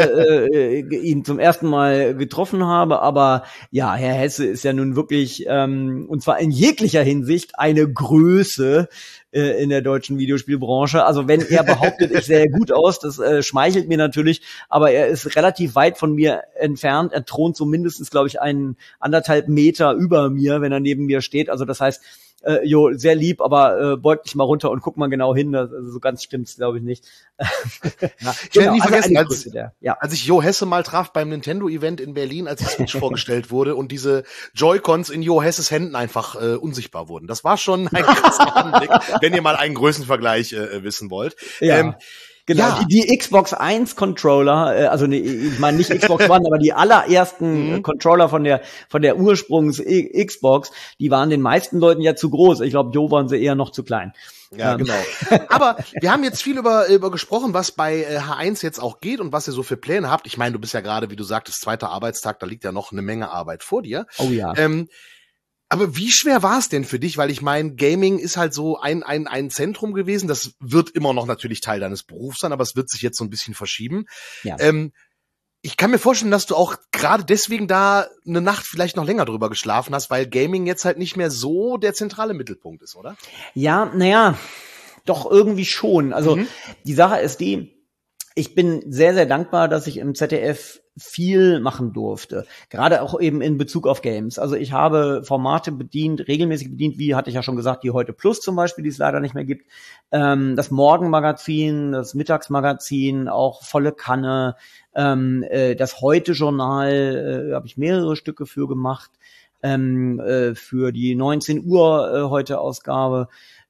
A: ihn zum ersten Mal getroffen habe, aber ja, Herr Hesse ist ja nun wirklich, und zwar in jeglicher Hinsicht, eine Größe in der deutschen Videospielbranche. Also wenn er behauptet, ich sehe gut aus, das schmeichelt mir natürlich, aber er ist relativ weit von mir entfernt. Er thront so mindestens, glaube ich, 1,5 Meter über mir, wenn er neben mir steht. Also das heißt, Jo, sehr lieb, aber beug dich mal runter und guck mal genau hin. Also so ganz stimmt's, glaube ich, nicht.
B: Ja, ich werde nie vergessen,
A: ja.
B: als ich Jo Hesse mal traf beim Nintendo-Event in Berlin, als die Switch vorgestellt wurde und diese Joy-Cons in Jo Hesses Händen einfach unsichtbar wurden. Das war schon ein krasser Anblick, wenn ihr mal einen Größenvergleich wissen wollt.
A: Ja. Genau, ja. Die Xbox 1 Controller, also ich meine nicht Xbox One, aber die allerersten Controller von der Ursprungs Xbox, die waren den meisten Leuten ja zu groß. Ich glaube, Jo waren sie eher noch zu klein.
B: Ja, genau. Aber wir haben jetzt viel über gesprochen, was bei H1 jetzt auch geht und was ihr so für Pläne habt. Ich meine, du bist ja gerade, wie du sagtest, 2. Arbeitstag, da liegt ja noch eine Menge Arbeit vor dir.
A: Oh ja.
B: Aber wie schwer war es denn für dich? Weil ich meine, Gaming ist halt so ein Zentrum gewesen. Das wird immer noch natürlich Teil deines Berufs sein, aber es wird sich jetzt so ein bisschen verschieben.
A: Ja.
B: Ich kann mir vorstellen, dass du auch gerade deswegen da eine Nacht vielleicht noch länger drüber geschlafen hast, weil Gaming jetzt halt nicht mehr so der zentrale Mittelpunkt ist, oder?
A: Ja, naja, doch irgendwie schon. Also die Sache ist die, ich bin sehr, sehr dankbar, dass ich im ZDF viel machen durfte. Gerade auch eben in Bezug auf Games. Also ich habe Formate regelmäßig bedient, wie hatte ich ja schon gesagt, die Heute Plus zum Beispiel, die es leider nicht mehr gibt. Das Morgenmagazin, das Mittagsmagazin, auch volle Kanne. Das Heute-Journal habe ich mehrere Stücke für gemacht. Für die 19 Uhr Heute-Ausgabe.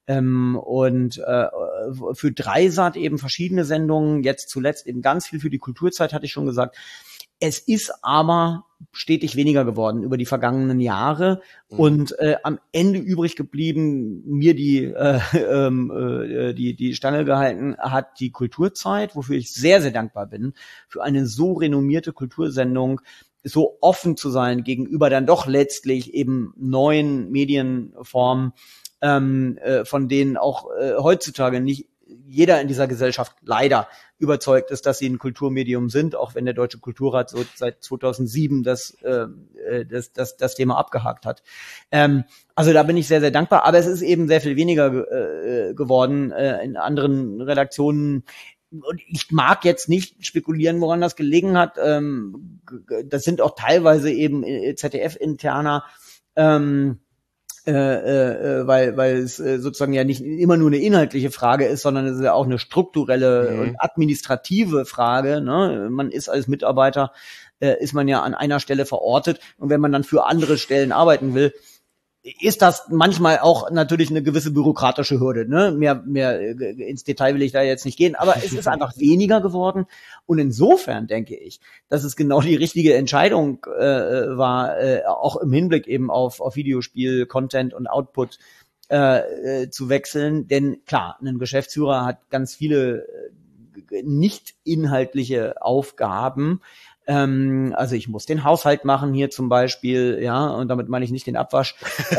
A: Und für Dreisat eben verschiedene Sendungen, jetzt zuletzt eben ganz viel für die Kulturzeit, hatte ich schon gesagt. Es ist aber stetig weniger geworden über die vergangenen Jahre und am Ende übrig geblieben, mir die Stange gehalten hat die Kulturzeit, wofür ich sehr, sehr dankbar bin, für eine so renommierte Kultursendung, so offen zu sein gegenüber dann doch letztlich eben neuen Medienformen, von denen auch heutzutage nicht jeder in dieser Gesellschaft leider überzeugt ist, dass sie ein Kulturmedium sind, auch wenn der Deutsche Kulturrat so seit 2007 das Thema abgehakt hat. Also da bin ich sehr, sehr dankbar, aber es ist eben sehr viel weniger geworden in anderen Redaktionen. Und ich mag jetzt nicht spekulieren, woran das gelegen hat. Das sind auch teilweise eben ZDF-interner, weil es sozusagen ja nicht immer nur eine inhaltliche Frage ist, sondern es ist ja auch eine strukturelle und administrative Frage. Ne? Man ist als Mitarbeiter, ist man ja an einer Stelle verortet und wenn man dann für andere Stellen arbeiten will, ist das manchmal auch natürlich eine gewisse bürokratische Hürde. Ne? Mehr ins Detail will ich da jetzt nicht gehen, aber es ist einfach weniger geworden. Und insofern denke ich, dass es genau die richtige Entscheidung war, auch im Hinblick eben auf Videospiel, Content und Output zu wechseln. Denn klar, ein Geschäftsführer hat ganz viele nicht inhaltliche Aufgaben. Also ich muss den Haushalt machen hier zum Beispiel, ja, und damit meine ich nicht den Abwasch.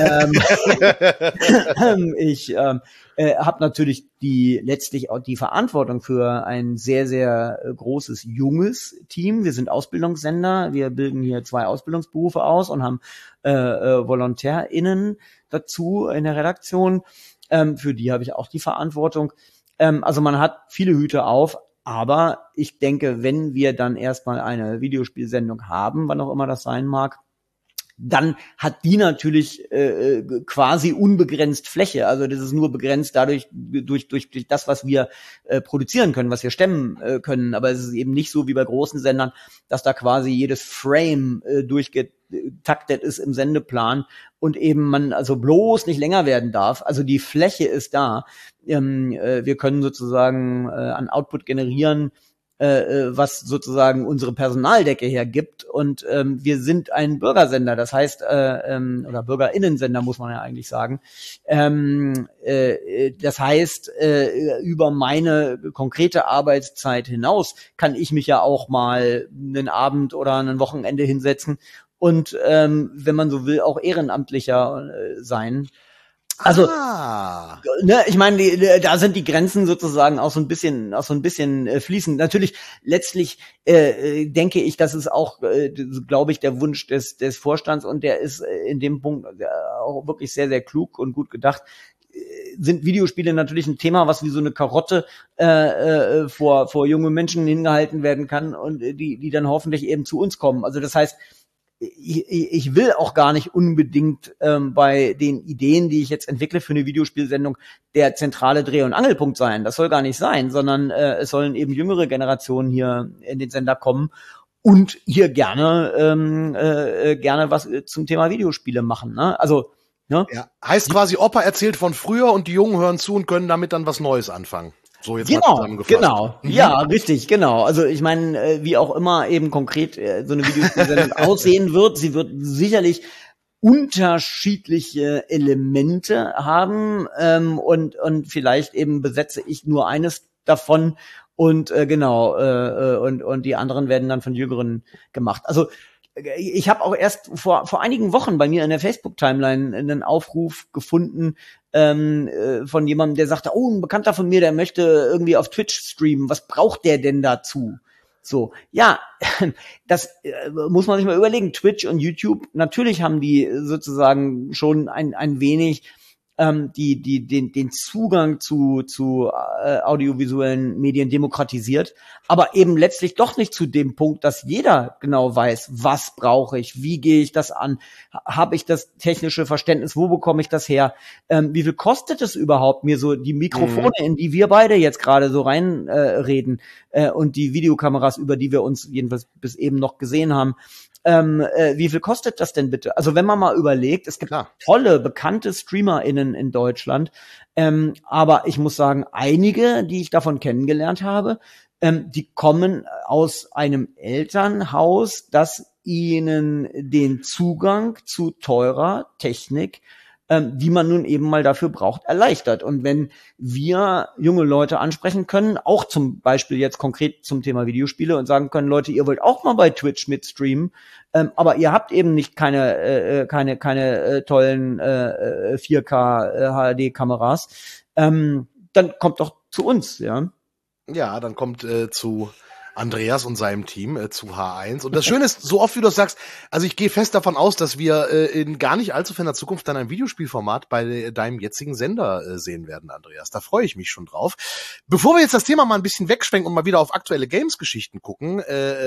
A: Ich habe natürlich letztlich auch die Verantwortung für ein sehr, sehr großes, junges Team. Wir sind Ausbildungssender, wir bilden hier 2 Ausbildungsberufe aus und haben VolontärInnen dazu in der Redaktion. Für die habe ich auch die Verantwortung. Also man hat viele Hüte auf. Aber ich denke, wenn wir dann erstmal eine Videospielsendung haben, wann auch immer das sein mag, dann hat die natürlich quasi unbegrenzt Fläche. Also das ist nur begrenzt dadurch durch das, was wir produzieren können, was wir stemmen können. Aber es ist eben nicht so wie bei großen Sendern, dass da quasi jedes Frame durchgetaktet ist im Sendeplan und eben man also bloß nicht länger werden darf. Also die Fläche ist da. Wir können sozusagen an Output generieren, was sozusagen unsere Personaldecke hergibt. Und wir sind ein Bürgersender, das heißt, oder BürgerInnensender muss man ja eigentlich sagen. Das heißt, über meine konkrete Arbeitszeit hinaus kann ich mich ja auch mal einen Abend oder ein Wochenende hinsetzen und wenn man so will, auch ehrenamtlicher sein. Also, ne, ich meine, da sind die Grenzen sozusagen auch so ein bisschen fließend. Natürlich, letztlich denke ich, das ist auch, glaube ich, der Wunsch des Vorstands, und der ist in dem Punkt auch wirklich sehr, sehr klug und gut gedacht. Sind Videospiele natürlich ein Thema, was wie so eine Karotte vor junge Menschen hingehalten werden kann und die dann hoffentlich eben zu uns kommen. Also das heißt, ich will auch gar nicht unbedingt bei den Ideen, die ich jetzt entwickle für eine Videospielsendung, der zentrale Dreh- und Angelpunkt sein. Das soll gar nicht sein, sondern es sollen eben jüngere Generationen hier in den Sender kommen und hier gerne was zum Thema Videospiele machen. Ne? Also, ne?
B: Ja, heißt quasi, Opa erzählt von früher und die Jungen hören zu und können damit dann was Neues anfangen. So jetzt mal zusammengefasst.
A: Genau. Ja, richtig, genau. Also ich meine, wie auch immer eben konkret so eine Videospielsendung aussehen wird, sie wird sicherlich unterschiedliche Elemente haben und vielleicht eben besetze ich nur eines davon und und die anderen werden dann von Jüngeren gemacht. Also ich habe auch erst vor einigen Wochen bei mir in der Facebook-Timeline einen Aufruf gefunden von jemandem, der sagte, oh, ein Bekannter von mir, der möchte irgendwie auf Twitch streamen. Was braucht der denn dazu? So, ja, das muss man sich mal überlegen. Twitch und YouTube, natürlich haben die sozusagen schon ein wenig den Zugang zu audiovisuellen Medien demokratisiert, aber eben letztlich doch nicht zu dem Punkt, dass jeder genau weiß, was brauche ich, wie gehe ich das an, habe ich das technische Verständnis, wo bekomme ich das her, wie viel kostet es überhaupt, mir so die Mikrofone, in die wir beide jetzt gerade so rein reden und die Videokameras, über die wir uns jedenfalls bis eben noch gesehen haben, wie viel kostet das denn bitte? Also wenn man mal überlegt, es gibt tolle, bekannte StreamerInnen in Deutschland, aber ich muss sagen, einige, die ich davon kennengelernt habe, die kommen aus einem Elternhaus, das ihnen den Zugang zu teurer Technik, die man nun eben mal dafür braucht, erleichtert. Und wenn wir junge Leute ansprechen können, auch zum Beispiel jetzt konkret zum Thema Videospiele und sagen können, Leute, ihr wollt auch mal bei Twitch mitstreamen, aber ihr habt eben nicht keine tollen 4K HD-Kameras, dann kommt doch zu uns, ja.
B: Ja, dann kommt zu Andreas und seinem Team zu H1. Und das Schöne ist, so oft wie du das sagst, also ich gehe fest davon aus, dass wir in gar nicht allzu ferner Zukunft dann ein Videospielformat bei deinem jetzigen Sender sehen werden, Andreas. Da freue ich mich schon drauf. Bevor wir jetzt das Thema mal ein bisschen wegschwenken und mal wieder auf aktuelle Games-Geschichten gucken,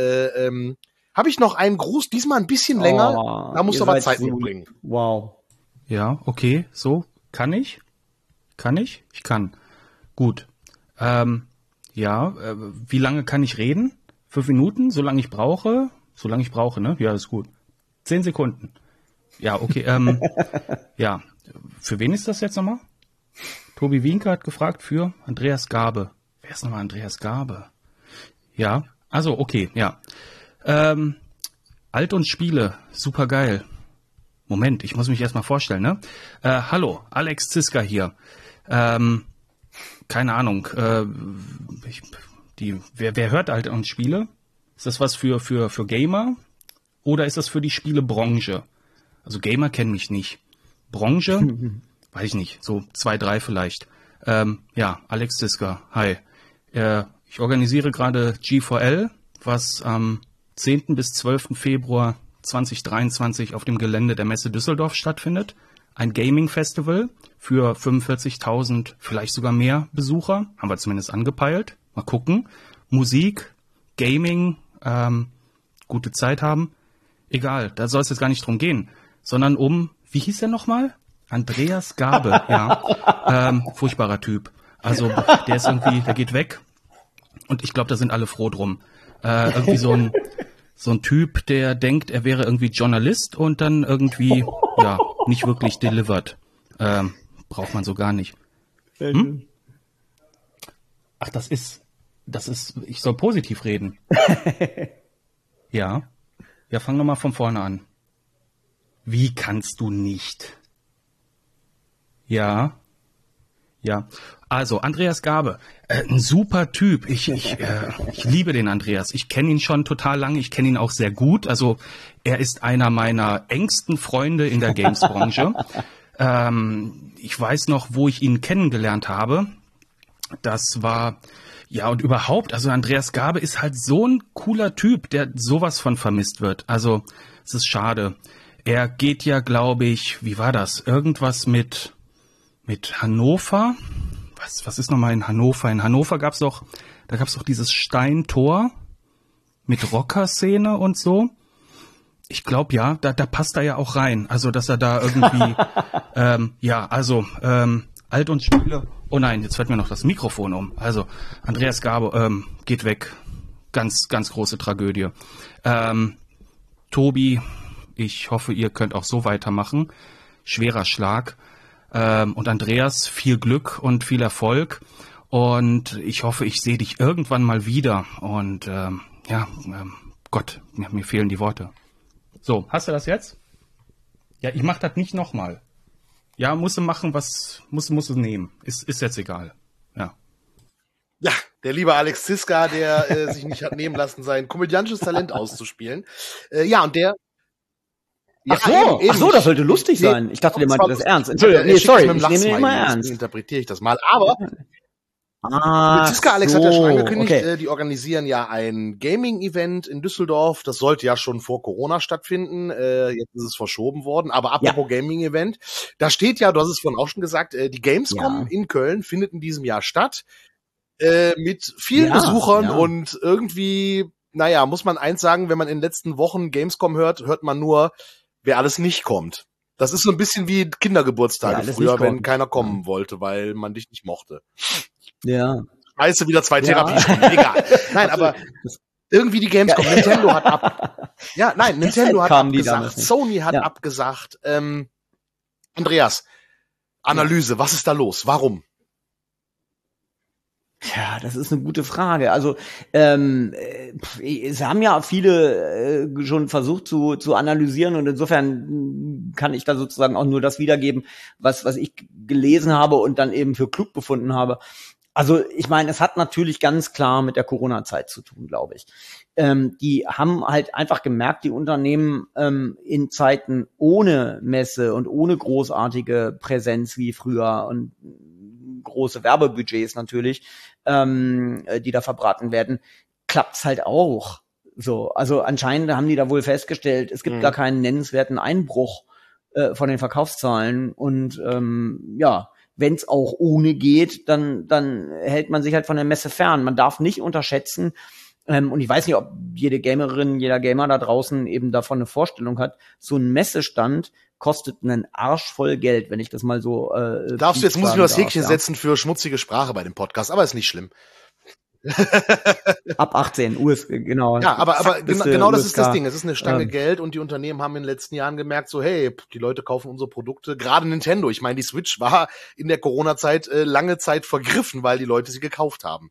B: habe ich noch einen Gruß, diesmal ein bisschen länger. Da musst du aber Zeit mitbringen.
A: Wow.
G: Ja, okay, so. Kann ich? Ich kann. Gut. Wie lange kann ich reden? 5 Minuten, solange ich brauche, ne? Ja, ist gut. 10 Sekunden. Ja, okay, ja. Für wen ist das jetzt nochmal? Tobi Wienke hat gefragt für Andreas Gabe. Wer ist nochmal Andreas Gabe? Ja, also, okay, ja. Alt und Spiele, super geil. Moment, ich muss mich erstmal vorstellen, ne? Hallo, Alex Ziska hier. Keine Ahnung, wer hört Alt und Spiele? Ist das was für Gamer oder ist das für die Spielebranche? Also Gamer kennen mich nicht. Branche? Weiß ich nicht, so 2, 3 vielleicht. Ja, Alex Ziska, hi. Ich organisiere gerade G4L, was am 10. bis 12. Februar 2023 auf dem Gelände der Messe Düsseldorf stattfindet. Ein Gaming-Festival für 45.000, vielleicht sogar mehr Besucher. Haben wir zumindest angepeilt. Mal gucken. Musik, Gaming, gute Zeit haben. Egal, da soll es jetzt gar nicht drum gehen. Sondern um, wie hieß der nochmal? Andreas Gabe, ja. Furchtbarer Typ. Also der ist irgendwie, der geht weg. Und ich glaube, da sind alle froh drum. Irgendwie so ein Typ, der denkt, er wäre irgendwie Journalist und dann irgendwie, ja, nicht wirklich delivered. Braucht man so gar nicht. Hm? Ach, das ist, ich soll positiv reden. Ja, fang nochmal von vorne an. Wie kannst du nicht? Ja. Also, Andreas Gabe, ein super Typ. Ich liebe den Andreas. Ich kenne ihn schon total lange. Ich kenne ihn auch sehr gut. Also, er ist einer meiner engsten Freunde in der Games-Branche. Ich weiß noch, wo ich ihn kennengelernt habe. Das war, ja, und überhaupt, also Andreas Gabe ist halt so ein cooler Typ, der sowas von vermisst wird. Also, es ist schade. Er geht ja, glaube ich, wie war das? Irgendwas mit Hannover? Was ist nochmal in Hannover? In Hannover gab's doch dieses Steintor mit Rockerszene und so. Ich glaube, ja, da passt er ja auch rein. Also, dass er da irgendwie, Alt und Spiele. Oh nein, jetzt fällt mir noch das Mikrofon um. Also, Andreas Gabe geht weg. Ganz, ganz große Tragödie. Tobi, ich hoffe, ihr könnt auch so weitermachen. Schwerer Schlag. Und Andreas, viel Glück und viel Erfolg. Und ich hoffe, ich sehe dich irgendwann mal wieder. Und Gott, mir fehlen die Worte. So, hast du das jetzt? Ja, ich mach das nicht nochmal. Ja, musst du machen, musst du nehmen. Ist jetzt egal. Ja.
B: Ja, der liebe Alex Ziska, der sich nicht hat nehmen lassen, sein komödiantisches Talent auszuspielen. Und der...
A: Ach so, das sollte lustig sein. Ich dachte, der meinte das ernst. Entschuldigung, ich nehme den immer ernst.
B: Interpretiere ich das mal. Aber Ziska Alex hat ja schon angekündigt, die organisieren ja ein Gaming-Event in Düsseldorf. Das sollte ja schon vor Corona stattfinden. Jetzt ist es verschoben worden. Aber apropos Gaming-Event, da steht ja, du hast es vorhin auch schon gesagt, die Gamescom in Köln findet in diesem Jahr statt. Mit vielen Besuchern und irgendwie, muss man eins sagen, wenn man in den letzten Wochen Gamescom hört man nur, wer alles nicht kommt. Das ist so ein bisschen wie Kindergeburtstage früher, wenn keiner kommen wollte, weil man dich nicht mochte.
A: Ja.
B: Scheiße, wieder 2 Therapiestunden, egal. Nein, aber irgendwie die Gamescom, Nintendo hat abgesagt, Sony hat abgesagt. Andreas, Analyse, was ist da los? Warum?
A: Ja, das ist eine gute Frage. Also es haben ja viele schon versucht zu analysieren und insofern kann ich da sozusagen auch nur das wiedergeben, was ich gelesen habe und dann eben für klug befunden habe. Also ich meine, es hat natürlich ganz klar mit der Corona-Zeit zu tun, glaube ich. Die haben halt einfach gemerkt, die Unternehmen in Zeiten ohne Messe und ohne großartige Präsenz wie früher und große Werbebudgets natürlich, die da verbraten werden, klappt's halt auch. So, also anscheinend haben die da wohl festgestellt, es gibt gar keinen nennenswerten Einbruch von den Verkaufszahlen und wenn es auch ohne geht, dann hält man sich halt von der Messe fern. Man darf nicht unterschätzen, und ich weiß nicht, ob jede Gamerin, jeder Gamer da draußen eben davon eine Vorstellung hat, so ein Messestand kostet einen Arsch voll Geld, wenn ich das mal so
B: darfst du, jetzt muss ich nur das Häkchen setzen für schmutzige Sprache bei dem Podcast, aber ist nicht schlimm.
A: Ab 18 US, genau.
B: Ja, aber genau das ist das Ding. Es ist eine Stange Geld und die Unternehmen haben in den letzten Jahren gemerkt, so hey, die Leute kaufen unsere Produkte, gerade Nintendo. Ich meine, die Switch war in der Corona-Zeit lange Zeit vergriffen, weil die Leute sie gekauft haben.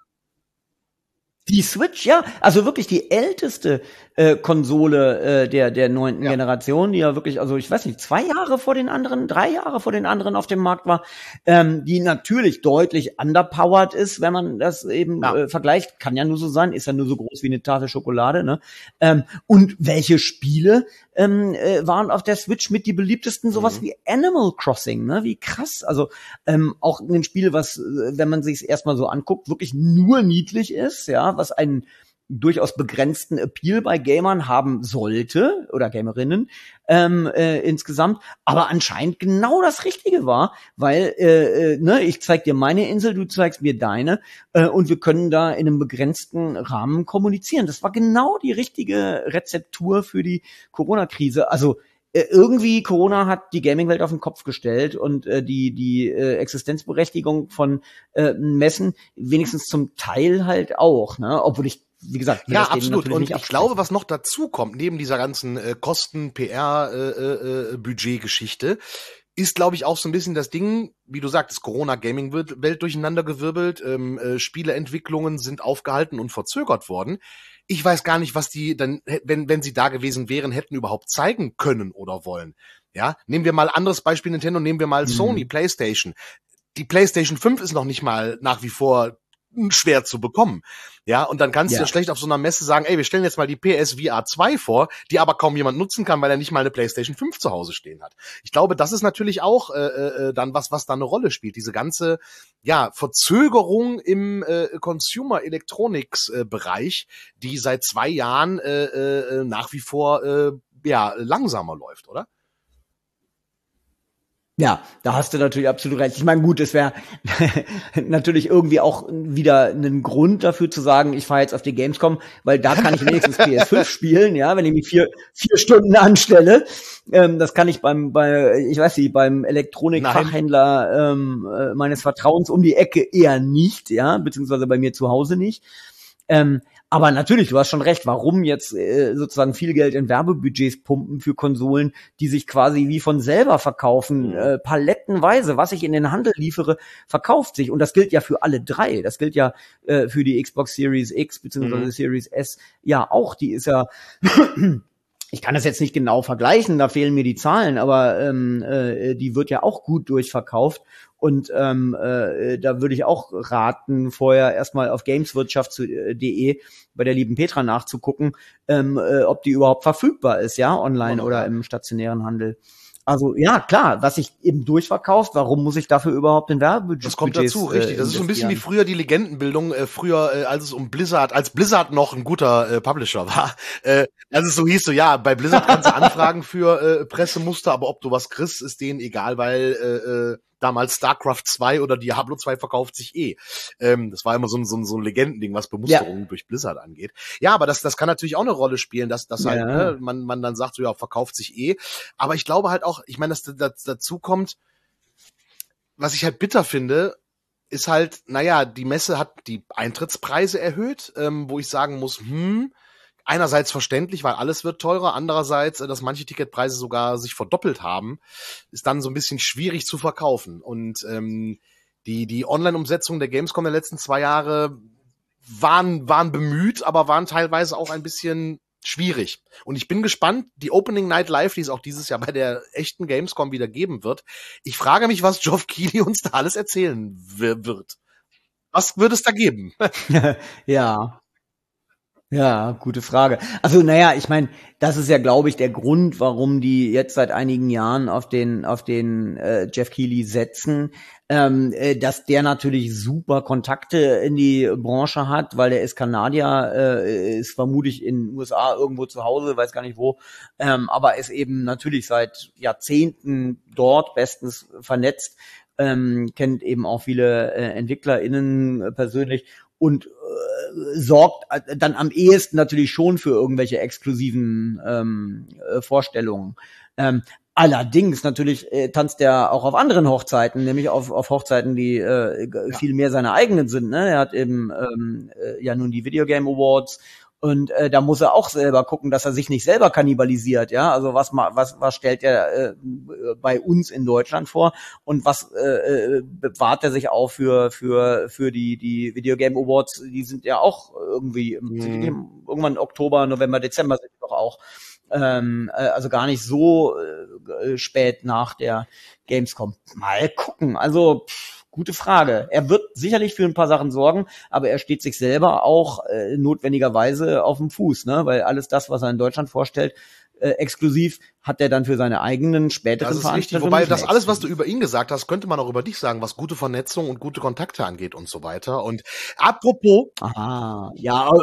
A: Die Switch, ja, also wirklich die älteste Konsole der 9. Generation, die ja wirklich, also ich weiß nicht, 2 Jahre vor den anderen, 3 Jahre vor den anderen auf dem Markt war, die natürlich deutlich underpowered ist, wenn man das eben vergleicht, kann ja nur so sein, ist ja nur so groß wie eine Tafel Schokolade, ne? Und welche Spiele waren auf der Switch mit die beliebtesten, sowas wie Animal Crossing, ne? Wie krass, also auch ein Spiel, was, wenn man sich es erstmal so anguckt, wirklich nur niedlich ist, ja, was einen durchaus begrenzten Appeal bei Gamern haben sollte oder Gamerinnen insgesamt, aber anscheinend genau das Richtige war, weil ich zeig dir meine Insel, du zeigst mir deine und wir können da in einem begrenzten Rahmen kommunizieren. Das war genau die richtige Rezeptur für die Corona-Krise. Also irgendwie Corona hat die Gaming-Welt auf den Kopf gestellt und die Existenzberechtigung von Messen wenigstens zum Teil halt auch, ne? Obwohl ich, wie gesagt,
B: ja, absolut. Und ich glaube, was noch dazu kommt, neben dieser ganzen Kosten, PR, Budget-Geschichte, ist, glaube ich, auch so ein bisschen das Ding, wie du sagtest, Corona-Gaming-Welt durcheinandergewirbelt, Spieleentwicklungen sind aufgehalten und verzögert worden. Ich weiß gar nicht, was die dann, wenn sie da gewesen wären, hätten überhaupt zeigen können oder wollen. Ja, nehmen wir mal anderes Beispiel Nintendo, nehmen wir mal Sony, PlayStation. Die PlayStation 5 ist noch nicht mal nach wie vor schwer zu bekommen. Ja, und dann kannst du ja schlecht auf so einer Messe sagen, ey, wir stellen jetzt mal die PSVR 2 vor, die aber kaum jemand nutzen kann, weil er nicht mal eine PlayStation 5 zu Hause stehen hat. Ich glaube, das ist natürlich auch dann was da eine Rolle spielt. Diese ganze Verzögerung im Consumer Electronics Bereich, die seit 2 Jahren nach wie vor langsamer läuft, oder?
A: Ja, da hast du natürlich absolut recht. Ich meine, gut, es wäre natürlich irgendwie auch wieder ein Grund dafür zu sagen, ich fahre jetzt auf die Gamescom, weil da kann ich wenigstens PS5 spielen, ja, wenn ich mich 4 Stunden anstelle. Das kann ich beim Elektronikfachhändler meines Vertrauens um die Ecke eher nicht, ja, beziehungsweise bei mir zu Hause nicht. Aber natürlich, du hast schon recht, warum jetzt sozusagen viel Geld in Werbebudgets pumpen für Konsolen, die sich quasi wie von selber verkaufen, palettenweise, was ich in den Handel liefere, verkauft sich. Und das gilt ja für alle 3. Das gilt ja für die Xbox Series X bzw. Series S ja auch. Die ist ja ich kann das jetzt nicht genau vergleichen, da fehlen mir die Zahlen, aber die wird ja auch gut durchverkauft. Und da würde ich auch raten, vorher erstmal auf gameswirtschaft.de bei der lieben Petra nachzugucken, ob die überhaupt verfügbar ist, ja, online oder im stationären Handel. Also ja, klar, was sich eben durchverkauft, warum muss ich dafür überhaupt den Werbebudget?
B: Das kommt dazu, richtig. Das ist so ein bisschen wie früher die Legendenbildung, als es um als Blizzard noch ein guter Publisher war. Als es so hieß, so ja, bei Blizzard kannst du anfragen für Pressemuster, aber ob du was kriegst, ist denen egal, weil damals StarCraft 2 oder Diablo 2 verkauft sich Das war immer so ein Legendending, was Bemusterungen durch Blizzard angeht. Ja, aber das kann natürlich auch eine Rolle spielen, dass halt man dann sagt, so ja, verkauft sich Aber ich glaube halt auch, ich meine, dass dazu kommt, was ich halt bitter finde, ist halt, die Messe hat die Eintrittspreise erhöht, wo ich sagen muss, einerseits verständlich, weil alles wird teurer, andererseits, dass manche Ticketpreise sogar sich verdoppelt haben, ist dann so ein bisschen schwierig zu verkaufen. Und die Online-Umsetzung der Gamescom der letzten 2 Jahre waren bemüht, aber waren teilweise auch ein bisschen schwierig. Und ich bin gespannt, die Opening Night Live, die es auch dieses Jahr bei der echten Gamescom wieder geben wird. Ich frage mich, was Geoff Keighley uns da alles erzählen wird. Was wird es da geben?
A: Ja, gute Frage. Also, ich meine, das ist ja, glaube ich, der Grund, warum die jetzt seit einigen Jahren auf den Geoff Keighley setzen, dass der natürlich super Kontakte in die Branche hat, weil der ist Kanadier, ist vermutlich in den USA irgendwo zu Hause, weiß gar nicht wo, aber ist eben natürlich seit Jahrzehnten dort bestens vernetzt, kennt eben auch viele EntwicklerInnen persönlich und sorgt dann am ehesten natürlich schon für irgendwelche exklusiven Vorstellungen. Allerdings natürlich tanzt er auch auf anderen Hochzeiten, nämlich auf Hochzeiten, die viel mehr seine eigenen sind. Ne? Er hat eben nun die Video Game Awards und da muss er auch selber gucken, dass er sich nicht selber kannibalisiert. Ja, also was stellt er bei uns in Deutschland vor und was bewahrt er sich auch für die Video Game Awards? Die sind ja auch irgendwie irgendwann Oktober, November, Dezember sind die doch auch. Also gar nicht so spät nach der Gamescom. Mal gucken. Also gute Frage. Er wird sicherlich für ein paar Sachen sorgen, aber er steht sich selber auch notwendigerweise auf dem Fuß, ne? Weil alles das, was er in Deutschland vorstellt, exklusiv, hat er dann für seine eigenen späteren
B: Veranstaltungen. Wobei das alles, was du über ihn gesagt hast, könnte man auch über dich sagen, was gute Vernetzung und gute Kontakte angeht und so weiter. Und apropos...
A: auf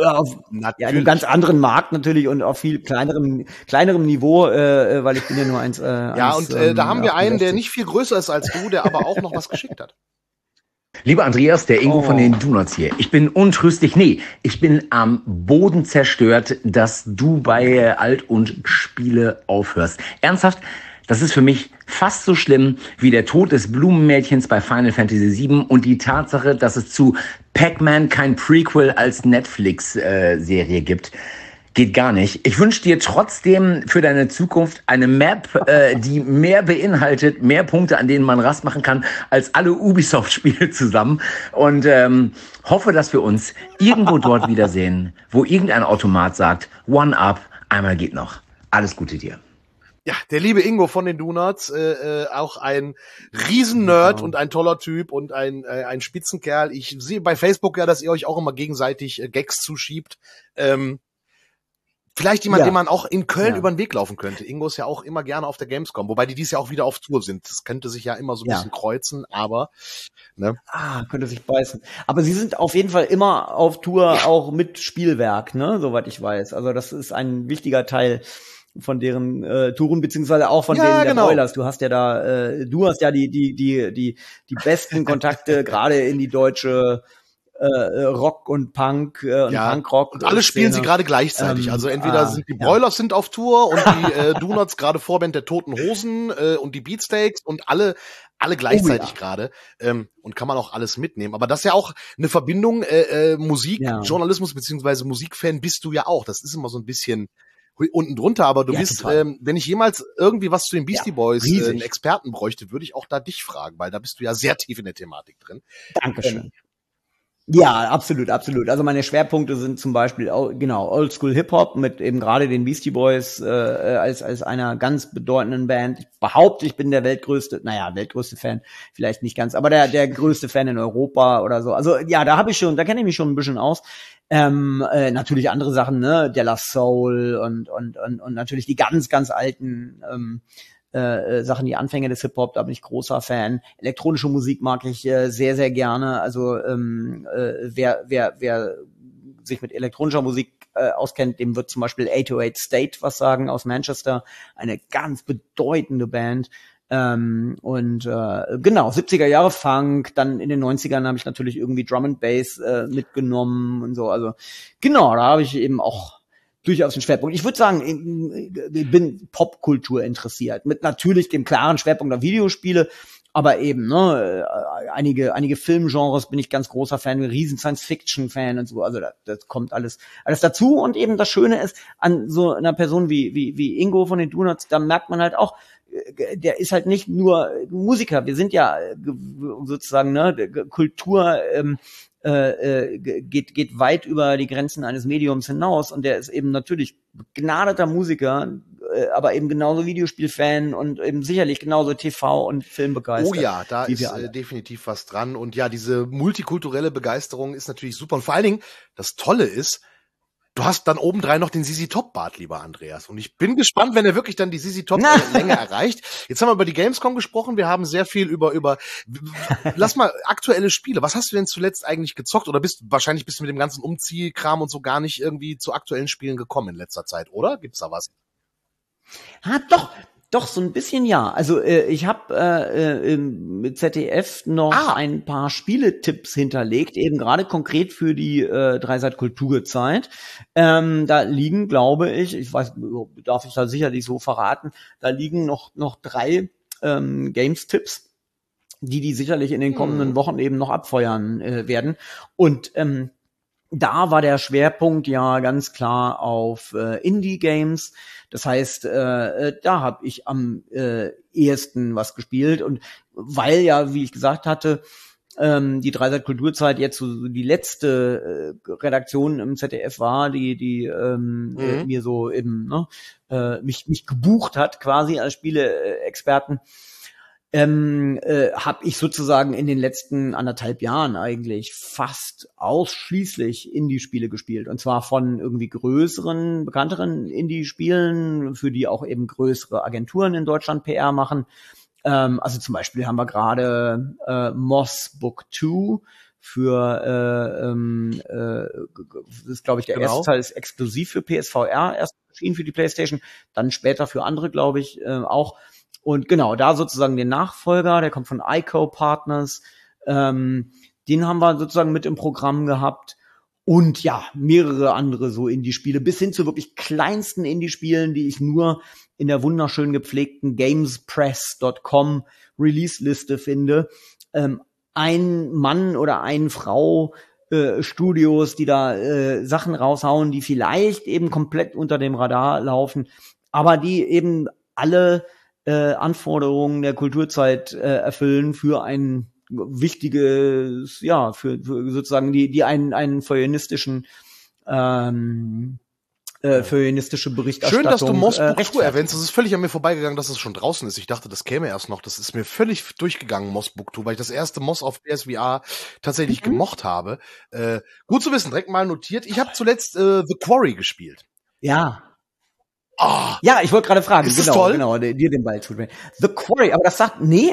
A: einem ganz anderen Markt natürlich und auf viel kleinerem Niveau, weil ich bin ja nur eins.
B: Da haben wir einen, der nicht viel größer ist als du, der aber auch noch was geschickt hat.
H: Lieber Andreas, der Ingo von den Donuts hier. Ich bin untröstlich, ich bin am Boden zerstört, dass du bei Alt und Spiele aufhörst. Ernsthaft, das ist für mich fast so schlimm wie der Tod des Blumenmädchens bei Final Fantasy VII und die Tatsache, dass es zu Pac-Man kein Prequel als Netflix-Serie gibt. Geht gar nicht. Ich wünsche dir trotzdem für deine Zukunft eine Map, die mehr beinhaltet, mehr Punkte, an denen man Rast machen kann, als alle Ubisoft-Spiele zusammen. Und hoffe, dass wir uns irgendwo dort wiedersehen, wo irgendein Automat sagt, One Up, einmal geht noch. Alles Gute dir.
B: Ja, der liebe Ingo von den Donuts, auch ein Riesen-Nerd und ein toller Typ und ein Spitzenkerl. Ich sehe bei Facebook ja, dass ihr euch auch immer gegenseitig Gags zuschiebt. Vielleicht jemand, den man auch in Köln über den Weg laufen könnte. Ingo ist ja auch immer gerne auf der Gamescom, wobei die dies Jahr auch wieder auf Tour sind. Das könnte sich ja immer so ein bisschen kreuzen, aber ne?
A: Könnte sich beißen. Aber sie sind auf jeden Fall immer auf Tour, auch mit Spielwerk, ne, soweit ich weiß. Also das ist ein wichtiger Teil von deren Touren, beziehungsweise auch von denen der Broilers. Du hast ja da, die besten Kontakte gerade in die deutsche Rock und Punk und Punkrock.
B: Und alle spielen sie gerade gleichzeitig. Also entweder sind die Broilers sind auf Tour und die Donuts gerade Vorband der Toten Hosen und die Beatsteaks und alle gleichzeitig gerade. Und kann man auch alles mitnehmen. Aber das ist ja auch eine Verbindung, Musikjournalismus beziehungsweise Musikfan bist du ja auch. Das ist immer so ein bisschen unten drunter, aber du bist, wenn ich jemals irgendwie was zu den Beastie Boys einen Experten bräuchte, würde ich auch da dich fragen, weil da bist du ja sehr tief in der Thematik drin.
A: Dankeschön. Ja, absolut. Also meine Schwerpunkte sind zum Beispiel Oldschool Hip-Hop mit eben gerade den Beastie Boys als einer ganz bedeutenden Band. Ich behaupte, ich bin der weltgrößte Fan, vielleicht nicht ganz, aber der größte Fan in Europa oder so. Also ja, da kenne ich mich schon ein bisschen aus. Natürlich andere Sachen, ne, De La Soul und natürlich die ganz, ganz alten Sachen, die Anfänge des Hip-Hop, da bin ich großer Fan. Elektronische Musik mag ich sehr, sehr gerne. Also wer sich mit elektronischer Musik auskennt, dem wird zum Beispiel 808 State was sagen aus Manchester. Eine ganz bedeutende Band. 70er Jahre Funk, dann in den 90ern habe ich natürlich irgendwie Drum and Bass mitgenommen und so. Also genau, da habe ich eben auch durchaus einen Schwerpunkt. Ich würde sagen, ich bin Popkultur interessiert, mit natürlich dem klaren Schwerpunkt auf Videospiele, aber eben einige Filmgenres bin ich ganz großer Fan, ein riesen Science-Fiction-Fan und so. Also das kommt alles dazu. Und eben das Schöne ist, an so einer Person wie Ingo von den Donuts, da merkt man halt auch, der ist halt nicht nur Musiker. Wir sind ja sozusagen Kultur geht weit über die Grenzen eines Mediums hinaus und der ist eben natürlich begnadeter Musiker, aber eben genauso Videospielfan und eben sicherlich genauso TV- und Filmbegeistert.
B: Oh ja, da ist definitiv was dran und ja, diese multikulturelle Begeisterung ist natürlich super und vor allen Dingen, das Tolle ist, du hast dann obendrein noch den ZZ Top Bart, lieber Andreas. Und ich bin gespannt, wenn er wirklich dann die ZZ Top Länge erreicht. Jetzt haben wir über die Gamescom gesprochen. Wir haben sehr viel über lass mal aktuelle Spiele. Was hast du denn zuletzt eigentlich gezockt? Oder wahrscheinlich bist du mit dem ganzen Umziehkram und so gar nicht irgendwie zu aktuellen Spielen gekommen in letzter Zeit, oder? Gibt's da was?
A: Doch, so ein bisschen ja. Also ich habe mit ZDF noch ein paar Spieletipps hinterlegt, eben gerade konkret für die Dreisat-Kulturzeit. Da liegen, glaube ich weiß, darf ich da sicherlich so verraten, da liegen noch 3 Games-Tipps, die sicherlich in den kommenden Wochen eben noch abfeuern werden. Und da war der Schwerpunkt ja ganz klar auf Indie-Games. Das heißt, da habe ich am ehesten was gespielt. Und weil ja, wie ich gesagt hatte, die Dreisat Kulturzeit jetzt so die letzte Redaktion im ZDF war, die mir so eben mich gebucht hat, quasi als Spieleexperten, habe ich sozusagen in den letzten 1,5 Jahren eigentlich fast ausschließlich Indie-Spiele gespielt. Und zwar von irgendwie größeren, bekannteren Indie-Spielen, für die auch eben größere Agenturen in Deutschland PR machen. Also zum Beispiel haben wir gerade Moss Book 2 für das ist, glaube ich, der erste Teil ist exklusiv für PSVR erst erschienen für die PlayStation, dann später für andere, glaube ich, auch. Und genau, da sozusagen den Nachfolger, der kommt von ICO Partners, den haben wir sozusagen mit im Programm gehabt. Und ja, mehrere andere so Indie-Spiele, bis hin zu wirklich kleinsten Indie-Spielen, die ich nur in der wunderschön gepflegten gamespress.com Release-Liste finde. Ein Mann oder eine Frau Studios, die da Sachen raushauen, die vielleicht eben komplett unter dem Radar laufen, aber die eben alle Anforderungen der Kulturzeit erfüllen für ein wichtiges, ja, für sozusagen die einen feuilletonistischen feministische Berichterstattung.
B: Schön, dass du Moss Book 2 erwähnst. Das ist völlig an mir vorbeigegangen, dass es schon draußen ist. Ich dachte, das käme erst noch. Das ist mir völlig durchgegangen, Moss Book 2, weil ich das erste Moss auf PSVR tatsächlich gemocht habe. Gut zu wissen, direkt mal notiert. Ich habe zuletzt The Quarry gespielt.
A: Ja.
B: Oh,
A: ja, ich wollte gerade fragen,
B: ist toll?
A: Genau, dir den Ball zuspielen. The Quarry, aber das sagt,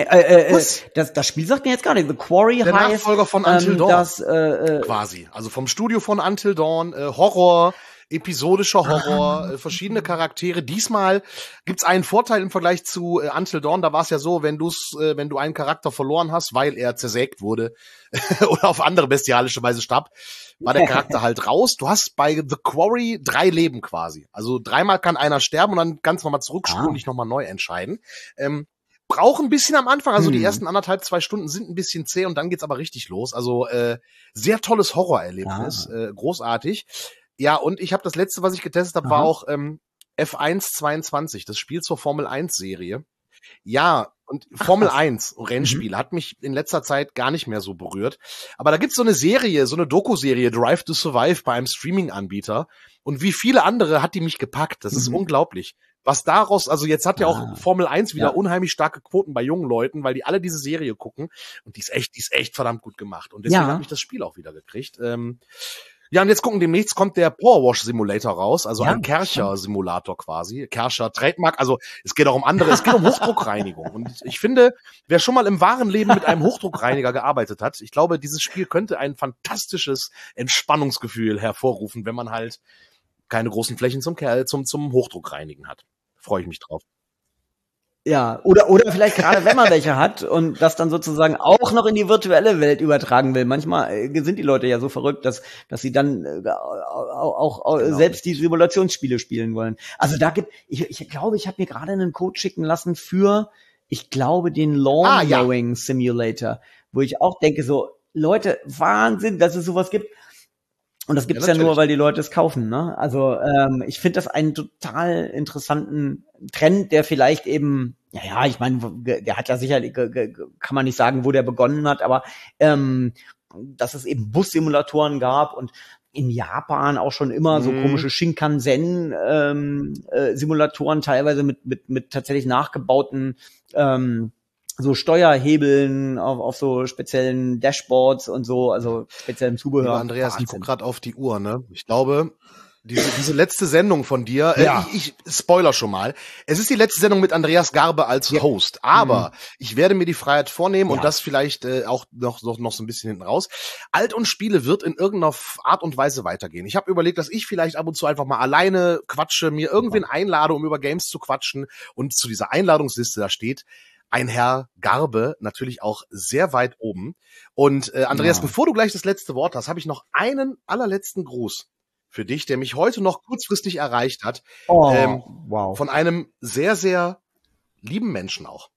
A: das Spiel sagt mir jetzt gar nicht. The Quarry
B: der
A: heißt,
B: Nachfolger von Until Dawn. Quasi. Also vom Studio von Until Dawn, Horror, episodischer Horror, verschiedene Charaktere. Diesmal gibt's einen Vorteil im Vergleich zu Until Dawn. Da war es ja so, wenn du einen Charakter verloren hast, weil er zersägt wurde oder auf andere bestialische Weise starb, war der Charakter halt raus. Du hast bei The Quarry 3 Leben quasi. Also 3-mal kann einer sterben und dann kannst du nochmal zurückspulen und dich nochmal neu entscheiden. Braucht ein bisschen am Anfang, also die ersten 1,5-2 Stunden sind ein bisschen zäh und dann geht's aber richtig los. Also sehr tolles Horrorerlebnis, großartig. Ja, und ich habe das letzte, was ich getestet habe, war auch F1 22, das Spiel zur Formel 1 Serie. Ja, und Formel 1 Rennspiel hat mich in letzter Zeit gar nicht mehr so berührt. Aber da gibt's so eine Serie, so eine Doku-Serie, Drive to Survive bei einem Streaming-Anbieter. Und wie viele andere hat die mich gepackt. Das ist unglaublich. Was daraus, also jetzt hat ja auch Formel 1 wieder unheimlich starke Quoten bei jungen Leuten, weil die alle diese Serie gucken. Und die ist echt verdammt gut gemacht. Und deswegen hat mich das Spiel auch wieder gekriegt. Ja, und jetzt demnächst kommt der Powerwash Simulator raus, also ein Kärcher-Simulator quasi. Kärcher Trademark, also es geht auch um Hochdruckreinigung. Und ich finde, wer schon mal im wahren Leben mit einem Hochdruckreiniger gearbeitet hat, ich glaube, dieses Spiel könnte ein fantastisches Entspannungsgefühl hervorrufen, wenn man halt keine großen Flächen zum Hochdruckreinigen hat. Freue ich mich drauf.
A: Ja, oder vielleicht gerade wenn man welche hat und das dann sozusagen auch noch in die virtuelle Welt übertragen will. Manchmal sind die Leute ja so verrückt, dass sie dann auch selbst die Simulationsspiele spielen wollen. Also da ich glaube, ich habe mir gerade einen Code schicken lassen für, ich glaube, den Lawn Mowing Simulator, wo ich auch denke so, Leute, Wahnsinn, dass es sowas gibt. Und das gibt's ja nur, weil die Leute es kaufen, ne? Also ich finde das einen total interessanten Trend, der vielleicht eben, ich meine, der hat ja sicherlich, kann man nicht sagen, wo der begonnen hat, aber dass es eben Bussimulatoren gab und in Japan auch schon immer so komische Shinkansen Simulatoren, teilweise mit tatsächlich nachgebauten so Steuerhebeln auf so speziellen Dashboards und so, also speziellem Zubehör.
B: Ja, Andreas, ich guck gerade auf die Uhr, ne? Ich glaube, diese letzte Sendung von dir, ich spoiler schon mal, es ist die letzte Sendung mit Andreas Garbe als Host, aber ich werde mir die Freiheit vornehmen und das vielleicht auch noch so ein bisschen hinten raus. Alt und Spiele wird in irgendeiner Art und Weise weitergehen. Ich habe überlegt, dass ich vielleicht ab und zu einfach mal alleine quatsche, mir irgendwen einlade, um über Games zu quatschen und zu dieser Einladungsliste da steht ein Herr Garbe, natürlich auch sehr weit oben. Und Andreas, bevor du gleich das letzte Wort hast, habe ich noch einen allerletzten Gruß für dich, der mich heute noch kurzfristig erreicht hat. Wow. Von einem sehr, sehr lieben Menschen auch.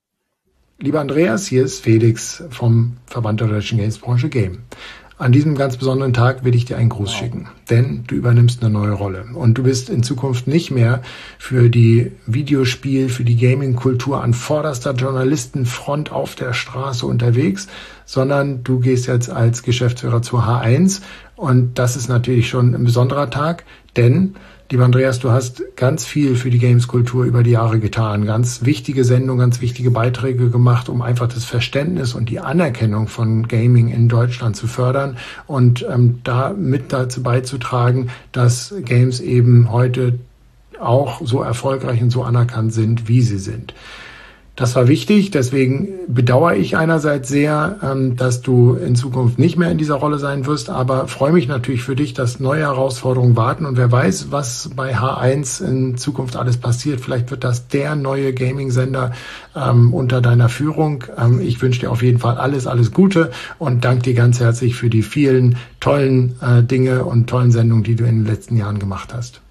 I: Lieber Andreas, hier ist Felix vom Verband der Deutschen Gamesbranche Game. An diesem ganz besonderen Tag will ich dir einen Gruß schicken, denn du übernimmst eine neue Rolle und du bist in Zukunft nicht mehr für die für die Gaming-Kultur an vorderster Journalistenfront auf der Straße unterwegs, sondern du gehst jetzt als Geschäftsführer zur H1 und das ist natürlich schon ein besonderer Tag, denn lieber Andreas, du hast ganz viel für die Games-Kultur über die Jahre getan. Ganz wichtige Sendungen, ganz wichtige Beiträge gemacht, um einfach das Verständnis und die Anerkennung von Gaming in Deutschland zu fördern und da mit dazu beizutragen, dass Games eben heute auch so erfolgreich und so anerkannt sind, wie sie sind. Das war wichtig, deswegen bedauere ich einerseits sehr, dass du in Zukunft nicht mehr in dieser Rolle sein wirst, aber freue mich natürlich für dich, dass neue Herausforderungen warten und wer weiß, was bei H1 in Zukunft alles passiert. Vielleicht wird das der neue Gaming-Sender unter deiner Führung. Ich wünsche dir auf jeden Fall alles Gute und danke dir ganz herzlich für die vielen tollen Dinge und tollen Sendungen, die du in den letzten Jahren gemacht hast.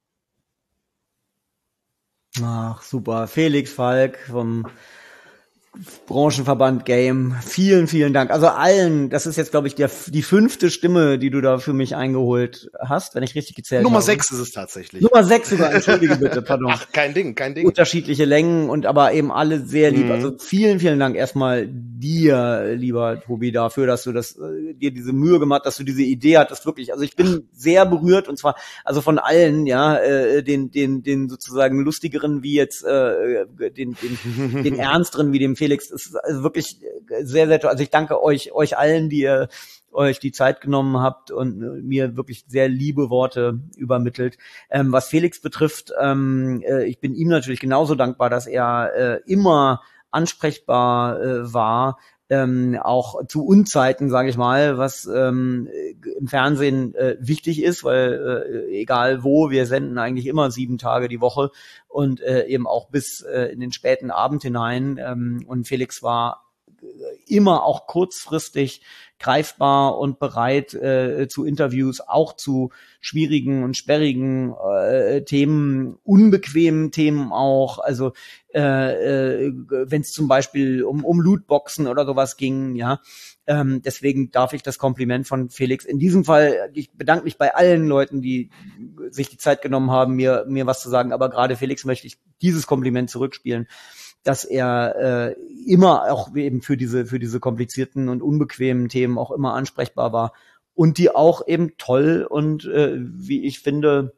A: Ach, super. Felix Falk vom Branchenverband Game, vielen, vielen Dank. Also allen, das ist jetzt, glaube ich, die 5. Stimme, die du da für mich eingeholt hast, wenn ich richtig gezählt habe.
B: Nummer 6 ist es tatsächlich.
A: Nummer 6 sogar, entschuldige bitte, pardon.
B: Ach, kein Ding.
A: Unterschiedliche Längen und aber eben alle sehr lieb. Also vielen, vielen Dank erstmal dir, lieber Tobi, dafür, dass du dir diese Mühe gemacht, dass du diese Idee hattest, wirklich. Also ich bin sehr berührt und zwar, also von allen, ja, den sozusagen lustigeren wie jetzt, den ernsteren wie dem Felix, ist also wirklich sehr, sehr toll. Also ich danke euch allen, die ihr euch die Zeit genommen habt und mir wirklich sehr liebe Worte übermittelt. Was Felix betrifft, ich bin ihm natürlich genauso dankbar, dass er immer ansprechbar war, auch zu Unzeiten, sage ich mal, was im Fernsehen wichtig ist, weil egal wo, wir senden eigentlich immer 7 Tage die Woche und eben auch bis in den späten Abend hinein. Und Felix war immer auch kurzfristig greifbar und bereit zu Interviews, auch zu schwierigen und sperrigen Themen, unbequemen Themen auch. Also wenn es zum Beispiel um Lootboxen oder sowas ging, ja. Deswegen darf ich das Kompliment von Felix in diesem Fall, ich bedanke mich bei allen Leuten, die sich die Zeit genommen haben, mir was zu sagen, aber gerade Felix möchte ich dieses Kompliment zurückspielen, dass er immer auch eben für diese komplizierten und unbequemen Themen auch immer ansprechbar war und die auch eben toll und wie ich finde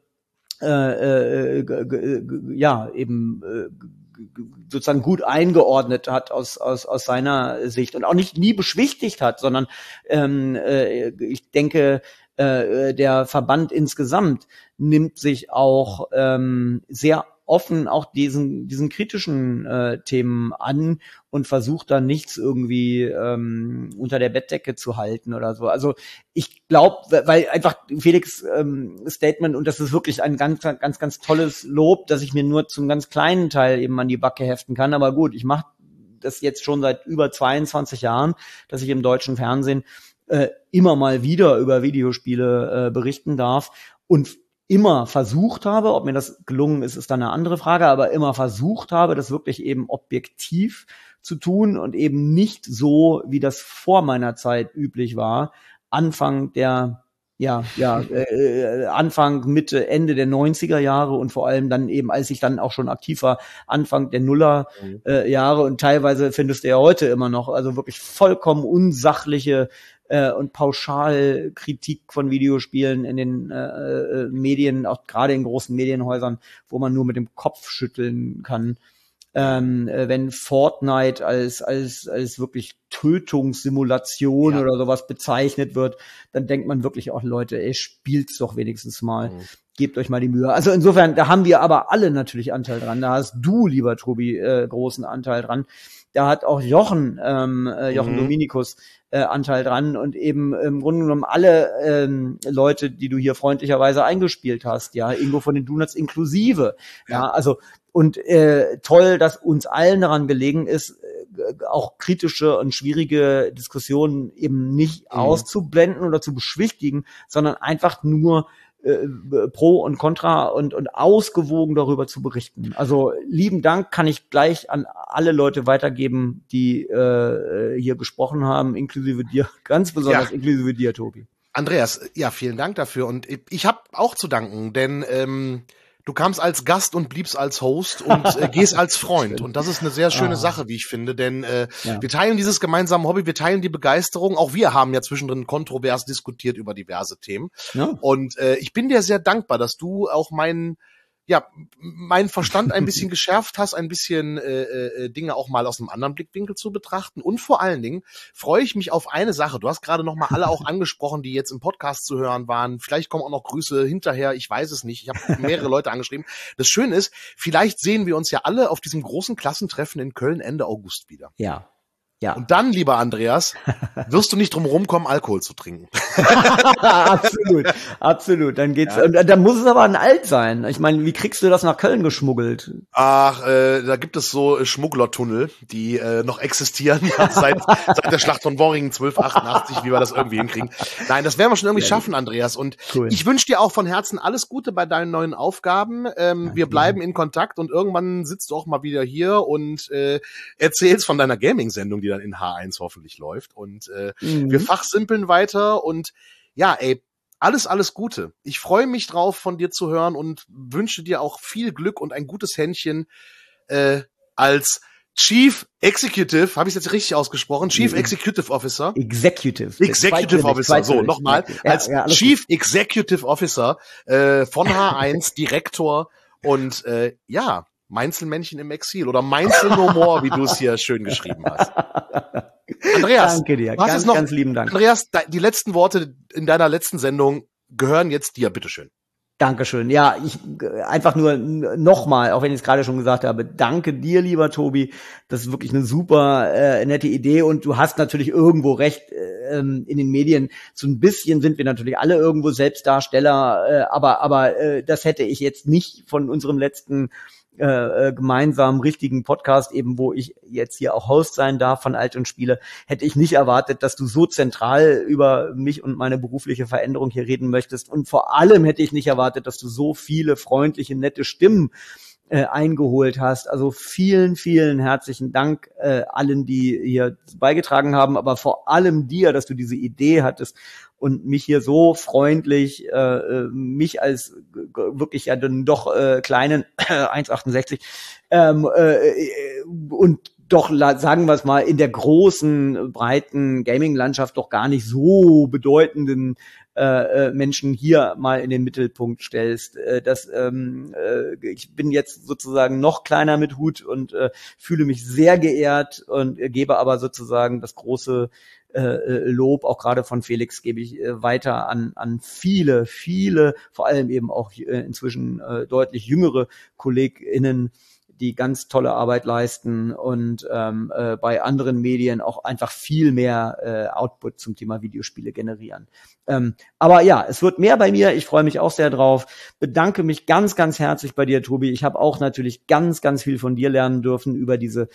A: sozusagen gut eingeordnet hat aus seiner Sicht und auch nie beschwichtigt hat, sondern ich denke, der Verband insgesamt nimmt sich auch sehr offen auch diesen kritischen Themen an und versucht dann nichts irgendwie unter der Bettdecke zu halten oder so. Also ich glaube, weil einfach Felix Statement, und das ist wirklich ein ganz, ganz, ganz tolles Lob, dass ich mir nur zum ganz kleinen Teil eben an die Backe heften kann. Aber gut, ich mache das jetzt schon seit über 22 Jahren, dass ich im deutschen Fernsehen immer mal wieder über Videospiele berichten darf und immer versucht habe, ob mir das gelungen ist, ist dann eine andere Frage, aber immer versucht habe, das wirklich eben objektiv zu tun und eben nicht so, wie das vor meiner Zeit üblich war, Anfang, Mitte, Ende der 90er Jahre und vor allem dann eben, als ich dann auch schon aktiv war, Anfang der Nuller Jahre und teilweise findest du ja heute immer noch, also wirklich vollkommen unsachliche und Pauschalkritik von Videospielen in den Medien, auch gerade in großen Medienhäusern, wo man nur mit dem Kopf schütteln kann. Wenn Fortnite als wirklich Tötungssimulation oder sowas bezeichnet wird, dann denkt man wirklich auch, Leute, spielt's doch wenigstens mal. Gebt euch mal die Mühe. Also insofern, da haben wir aber alle natürlich Anteil dran. Da hast du, lieber Tobi, großen Anteil dran. Da hat auch Jochen Dominikus Anteil dran und eben im Grunde genommen alle Leute, die du hier freundlicherweise eingespielt hast, ja, Ingo von den Donuts inklusive. Ja, also und toll, dass uns allen daran gelegen ist, auch kritische und schwierige Diskussionen eben nicht auszublenden oder zu beschwichtigen, sondern einfach nur pro und contra und ausgewogen darüber zu berichten. Also lieben Dank kann ich gleich an alle Leute weitergeben, die hier gesprochen haben, inklusive dir, ganz besonders inklusive dir, Tobi.
B: Andreas, ja, vielen Dank dafür und ich habe auch zu danken, denn du kamst als Gast und bliebst als Host und gehst als Freund. Und das ist eine sehr schöne Sache, wie ich finde, denn wir teilen dieses gemeinsame Hobby, wir teilen die Begeisterung. Auch wir haben ja zwischendrin kontrovers diskutiert über diverse Themen. Ja. Und ich bin dir sehr dankbar, dass du auch meinen Verstand ein bisschen geschärft hast, ein bisschen Dinge auch mal aus einem anderen Blickwinkel zu betrachten. Und vor allen Dingen freue ich mich auf eine Sache. Du hast gerade noch mal alle auch angesprochen, die jetzt im Podcast zu hören waren. Vielleicht kommen auch noch Grüße hinterher. Ich weiß es nicht. Ich habe mehrere Leute angeschrieben. Das Schöne ist, vielleicht sehen wir uns ja alle auf diesem großen Klassentreffen in Köln Ende August wieder.
A: Ja. Ja.
B: Und dann, lieber Andreas, wirst du nicht drum rumkommen, Alkohol zu trinken.
A: Absolut, absolut. Dann geht's. Ja. Dann muss es aber ein Alt sein. Ich meine, wie kriegst du das nach Köln geschmuggelt?
B: Ach, da gibt es so Schmugglertunnel, die noch existieren seit der Schlacht von Worringen 1288, wie wir das irgendwie hinkriegen. Nein, das werden wir schon irgendwie schaffen, Andreas. Und ich wünsche dir auch von Herzen alles Gute bei deinen neuen Aufgaben. Wir bleiben in Kontakt und irgendwann sitzt du auch mal wieder hier und erzählst von deiner Gaming-Sendung, die dann in H1 hoffentlich läuft. Und wir fachsimpeln weiter und ja, ey, alles Gute. Ich freue mich drauf, von dir zu hören und wünsche dir auch viel Glück und ein gutes Händchen als Chief Executive, habe ich es jetzt richtig ausgesprochen? Chief Executive Officer.
A: Executive
B: Officer, so, nochmal. Als Chief Executive Officer von H1, Direktor und ja, Mainzelmännchen im Exil oder Mainzel no more, wie du es hier schön geschrieben hast. Andreas,
A: danke dir, ganz lieben Dank.
B: Andreas, die letzten Worte in deiner letzten Sendung gehören jetzt dir, bitteschön.
A: Dankeschön. Ja, ich einfach nur nochmal, auch wenn ich es gerade schon gesagt habe, danke dir, lieber Tobi. Das ist wirklich eine super nette Idee und du hast natürlich irgendwo recht, in den Medien so ein bisschen sind wir natürlich alle irgendwo Selbstdarsteller, aber das hätte ich jetzt nicht von unserem letzten gemeinsamen richtigen Podcast, eben wo ich jetzt hier auch Host sein darf von Alt und Spiele, hätte ich nicht erwartet, dass du so zentral über mich und meine berufliche Veränderung hier reden möchtest. Und vor allem hätte ich nicht erwartet, dass du so viele freundliche, nette Stimmen eingeholt hast. Also vielen, vielen herzlichen Dank allen, die hier beigetragen haben, aber vor allem dir, dass du diese Idee hattest und mich hier so freundlich, mich als wirklich ja dann doch kleinen 1,68 und doch, sagen wir es mal, in der großen, breiten Gaming-Landschaft doch gar nicht so bedeutenden Menschen hier mal in den Mittelpunkt stellst. Ich bin jetzt sozusagen noch kleiner mit Hut und fühle mich sehr geehrt und gebe aber sozusagen das große Lob, auch gerade von Felix, gebe ich weiter an viele, vor allem eben auch inzwischen deutlich jüngere KollegInnen, die ganz tolle Arbeit leisten und bei anderen Medien auch einfach viel mehr Output zum Thema Videospiele generieren. Aber ja, es wird mehr bei mir. Ich freue mich auch sehr drauf. Bedanke mich ganz, ganz herzlich bei dir, Tobi. Ich habe auch natürlich ganz, ganz viel von dir lernen dürfen über diese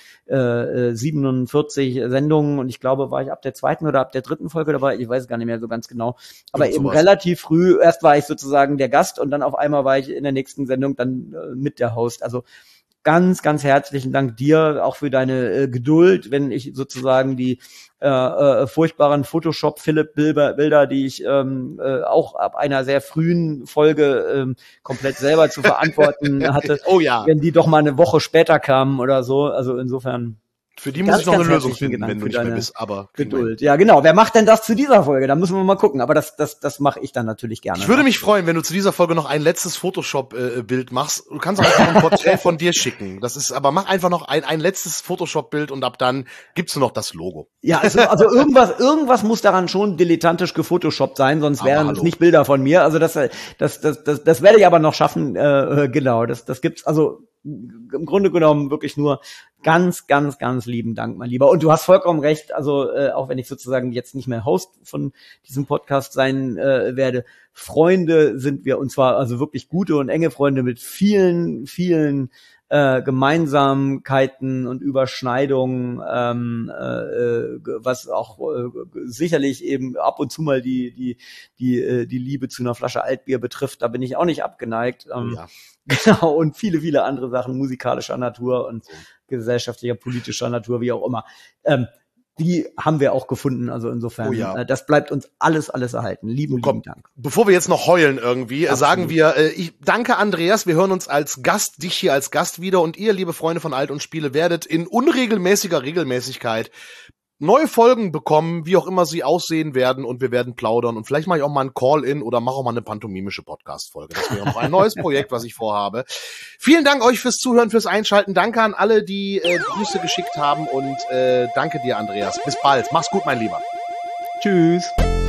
A: 47 Sendungen und ich glaube, war ich ab der 2. oder ab der 3. Folge dabei? Ich weiß es gar nicht mehr so ganz genau. Aber eben relativ früh, erst war ich sozusagen der Gast und dann auf einmal war ich in der nächsten Sendung dann mit der Host. Also ganz, ganz herzlichen Dank dir auch für deine Geduld, wenn ich sozusagen die furchtbaren Photoshop-Philipp-Bilder, die ich auch ab einer sehr frühen Folge komplett selber zu verantworten hatte, wenn die doch mal eine Woche später kamen oder so. Also insofern.
B: Für die muss ich noch eine Lösung finden, wenn du nicht mehr bist, aber
A: Geduld. Ja, genau. Wer macht denn das zu dieser Folge? Da müssen wir mal gucken. Aber das mache ich dann natürlich gerne.
B: Ich würde mich freuen, wenn du zu dieser Folge noch ein letztes Photoshop-Bild machst. Du kannst auch einfach ein Porträt von dir schicken. Aber mach einfach noch ein letztes Photoshop-Bild und ab dann gibt's nur noch das Logo.
A: Ja, also irgendwas muss daran schon dilettantisch gefotoshoppt sein, sonst wären es nicht Bilder von mir. Also das werde ich aber noch schaffen. Genau, das gibt's also im Grunde genommen wirklich nur ganz, ganz, ganz lieben Dank, mein Lieber. Und du hast vollkommen recht, also auch wenn ich sozusagen jetzt nicht mehr Host von diesem Podcast sein werde, Freunde sind wir, und zwar also wirklich gute und enge Freunde mit vielen, vielen Gemeinsamkeiten und Überschneidungen, was auch sicherlich eben ab und zu mal die Liebe zu einer Flasche Altbier betrifft. Da bin ich auch nicht abgeneigt.
B: Ja.
A: Genau, und viele, viele andere Sachen musikalischer Natur und gesellschaftlicher, politischer Natur, wie auch immer. Die haben wir auch gefunden, also insofern, das bleibt uns alles erhalten. Lieben Dank.
B: Bevor wir jetzt noch heulen irgendwie, sagen wir, ich danke Andreas, wir hören uns dich hier als Gast wieder und ihr, liebe Freunde von Alt und Spiele, werdet in unregelmäßiger Regelmäßigkeit neue Folgen bekommen, wie auch immer sie aussehen werden und wir werden plaudern und vielleicht mache ich auch mal ein Call-In oder mache auch mal eine pantomimische Podcast-Folge. Das wäre noch ein neues Projekt, was ich vorhabe. Vielen Dank euch fürs Zuhören, fürs Einschalten. Danke an alle, die Grüße geschickt haben und danke dir, Andreas. Bis bald. Mach's gut, mein Lieber.
A: Tschüss.